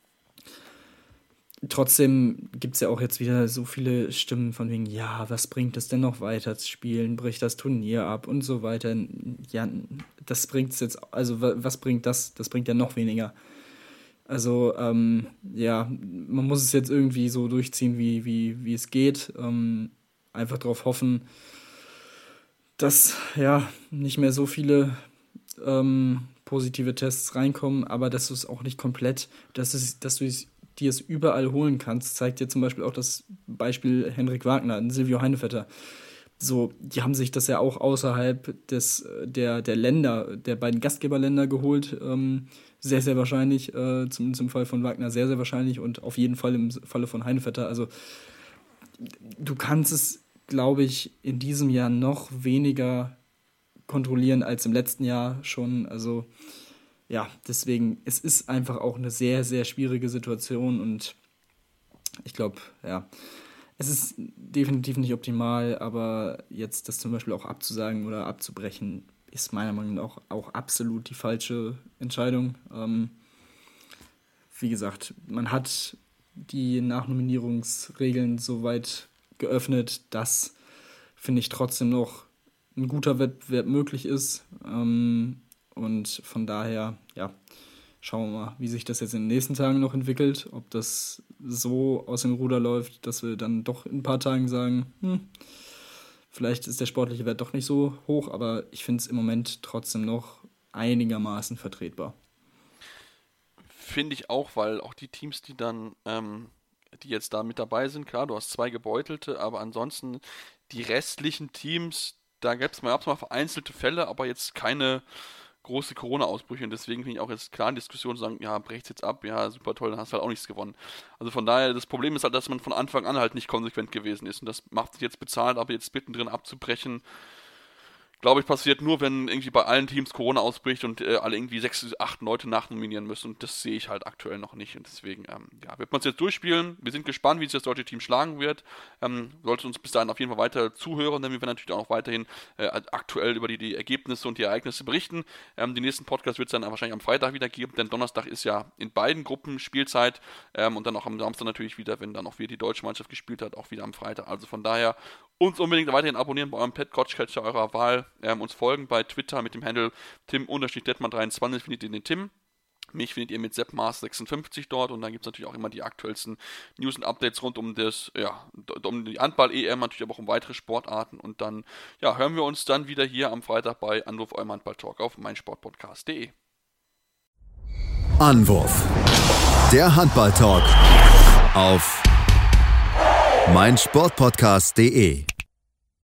trotzdem gibt es ja auch jetzt wieder so viele Stimmen von wegen, ja, was bringt es denn noch weiter zu spielen? Bricht das Turnier ab und so weiter? Ja, das bringt es jetzt, also was bringt das? Das bringt ja noch weniger. Also, man muss es jetzt irgendwie so durchziehen, wie es geht. Einfach darauf hoffen, dass, nicht mehr so viele positive Tests reinkommen, aber dass du es auch nicht komplett, dass du dir es überall holen kannst, zeigt dir zum Beispiel auch das Beispiel Henrik Wagner und Silvio Heinevetter. So, die haben sich das ja auch außerhalb der Länder, der beiden Gastgeberländer geholt, sehr, sehr wahrscheinlich, zumindest im Fall von Wagner sehr, sehr wahrscheinlich und auf jeden Fall im Falle von Heinevetter. Also du kannst es, glaube ich, in diesem Jahr noch weniger kontrollieren als im letzten Jahr schon. Also ja, deswegen, es ist einfach auch eine sehr, sehr schwierige Situation und ich glaube, es ist definitiv nicht optimal, aber jetzt das zum Beispiel auch abzusagen oder abzubrechen, ist meiner Meinung nach auch absolut die falsche Entscheidung. Wie gesagt, man hat die Nachnominierungsregeln so weit geöffnet, dass, finde ich, trotzdem noch ein guter Wettbewerb möglich ist. Und von daher, schauen wir mal, wie sich das jetzt in den nächsten Tagen noch entwickelt. Ob das so aus dem Ruder läuft, dass wir dann doch in ein paar Tagen sagen, vielleicht ist der sportliche Wert doch nicht so hoch, aber ich finde es im Moment trotzdem noch einigermaßen vertretbar. Finde ich auch, weil auch die Teams, die dann, die jetzt da mit dabei sind, klar, du hast 2 Gebeutelte, aber ansonsten die restlichen Teams, da gab es mal vereinzelte Fälle, aber jetzt keine große Corona-Ausbrüche und deswegen finde ich auch jetzt klar in Diskussion zu sagen, ja, brecht's jetzt ab, ja, super toll, dann hast du halt auch nichts gewonnen. Also von daher, das Problem ist halt, dass man von Anfang an halt nicht konsequent gewesen ist und das macht sich jetzt bezahlt, aber jetzt mittendrin abzubrechen, glaube ich, passiert nur, wenn irgendwie bei allen Teams Corona ausbricht und alle irgendwie 6, 8 Leute nachnominieren müssen und das sehe ich halt aktuell noch nicht und deswegen, wird man es jetzt durchspielen. Wir sind gespannt, wie sich das deutsche Team schlagen wird. Sollte uns bis dahin auf jeden Fall weiter zuhören, denn wir werden natürlich auch noch weiterhin aktuell über die Ergebnisse und die Ereignisse berichten. Den nächsten Podcast wird es dann wahrscheinlich am Freitag wieder geben, denn Donnerstag ist ja in beiden Gruppen Spielzeit und dann auch am Samstag natürlich wieder, wenn dann auch wieder die deutsche Mannschaft gespielt hat, auch wieder am Freitag. Also von daher uns unbedingt weiterhin abonnieren bei eurem Podcatcher eurer Wahl, uns folgen bei Twitter mit dem Handle Tim_Detman23 findet ihr den Tim. Mich findet ihr mit seppmars56 dort und dann gibt es natürlich auch immer die aktuellsten News und Updates rund um um die Handball-EM, natürlich aber auch um weitere Sportarten und dann hören wir uns dann wieder hier am Freitag bei Anwurf, eurem Handball-Talk auf meinsportpodcast.de. Anwurf, der Handball-Talk auf meinsportpodcast.de.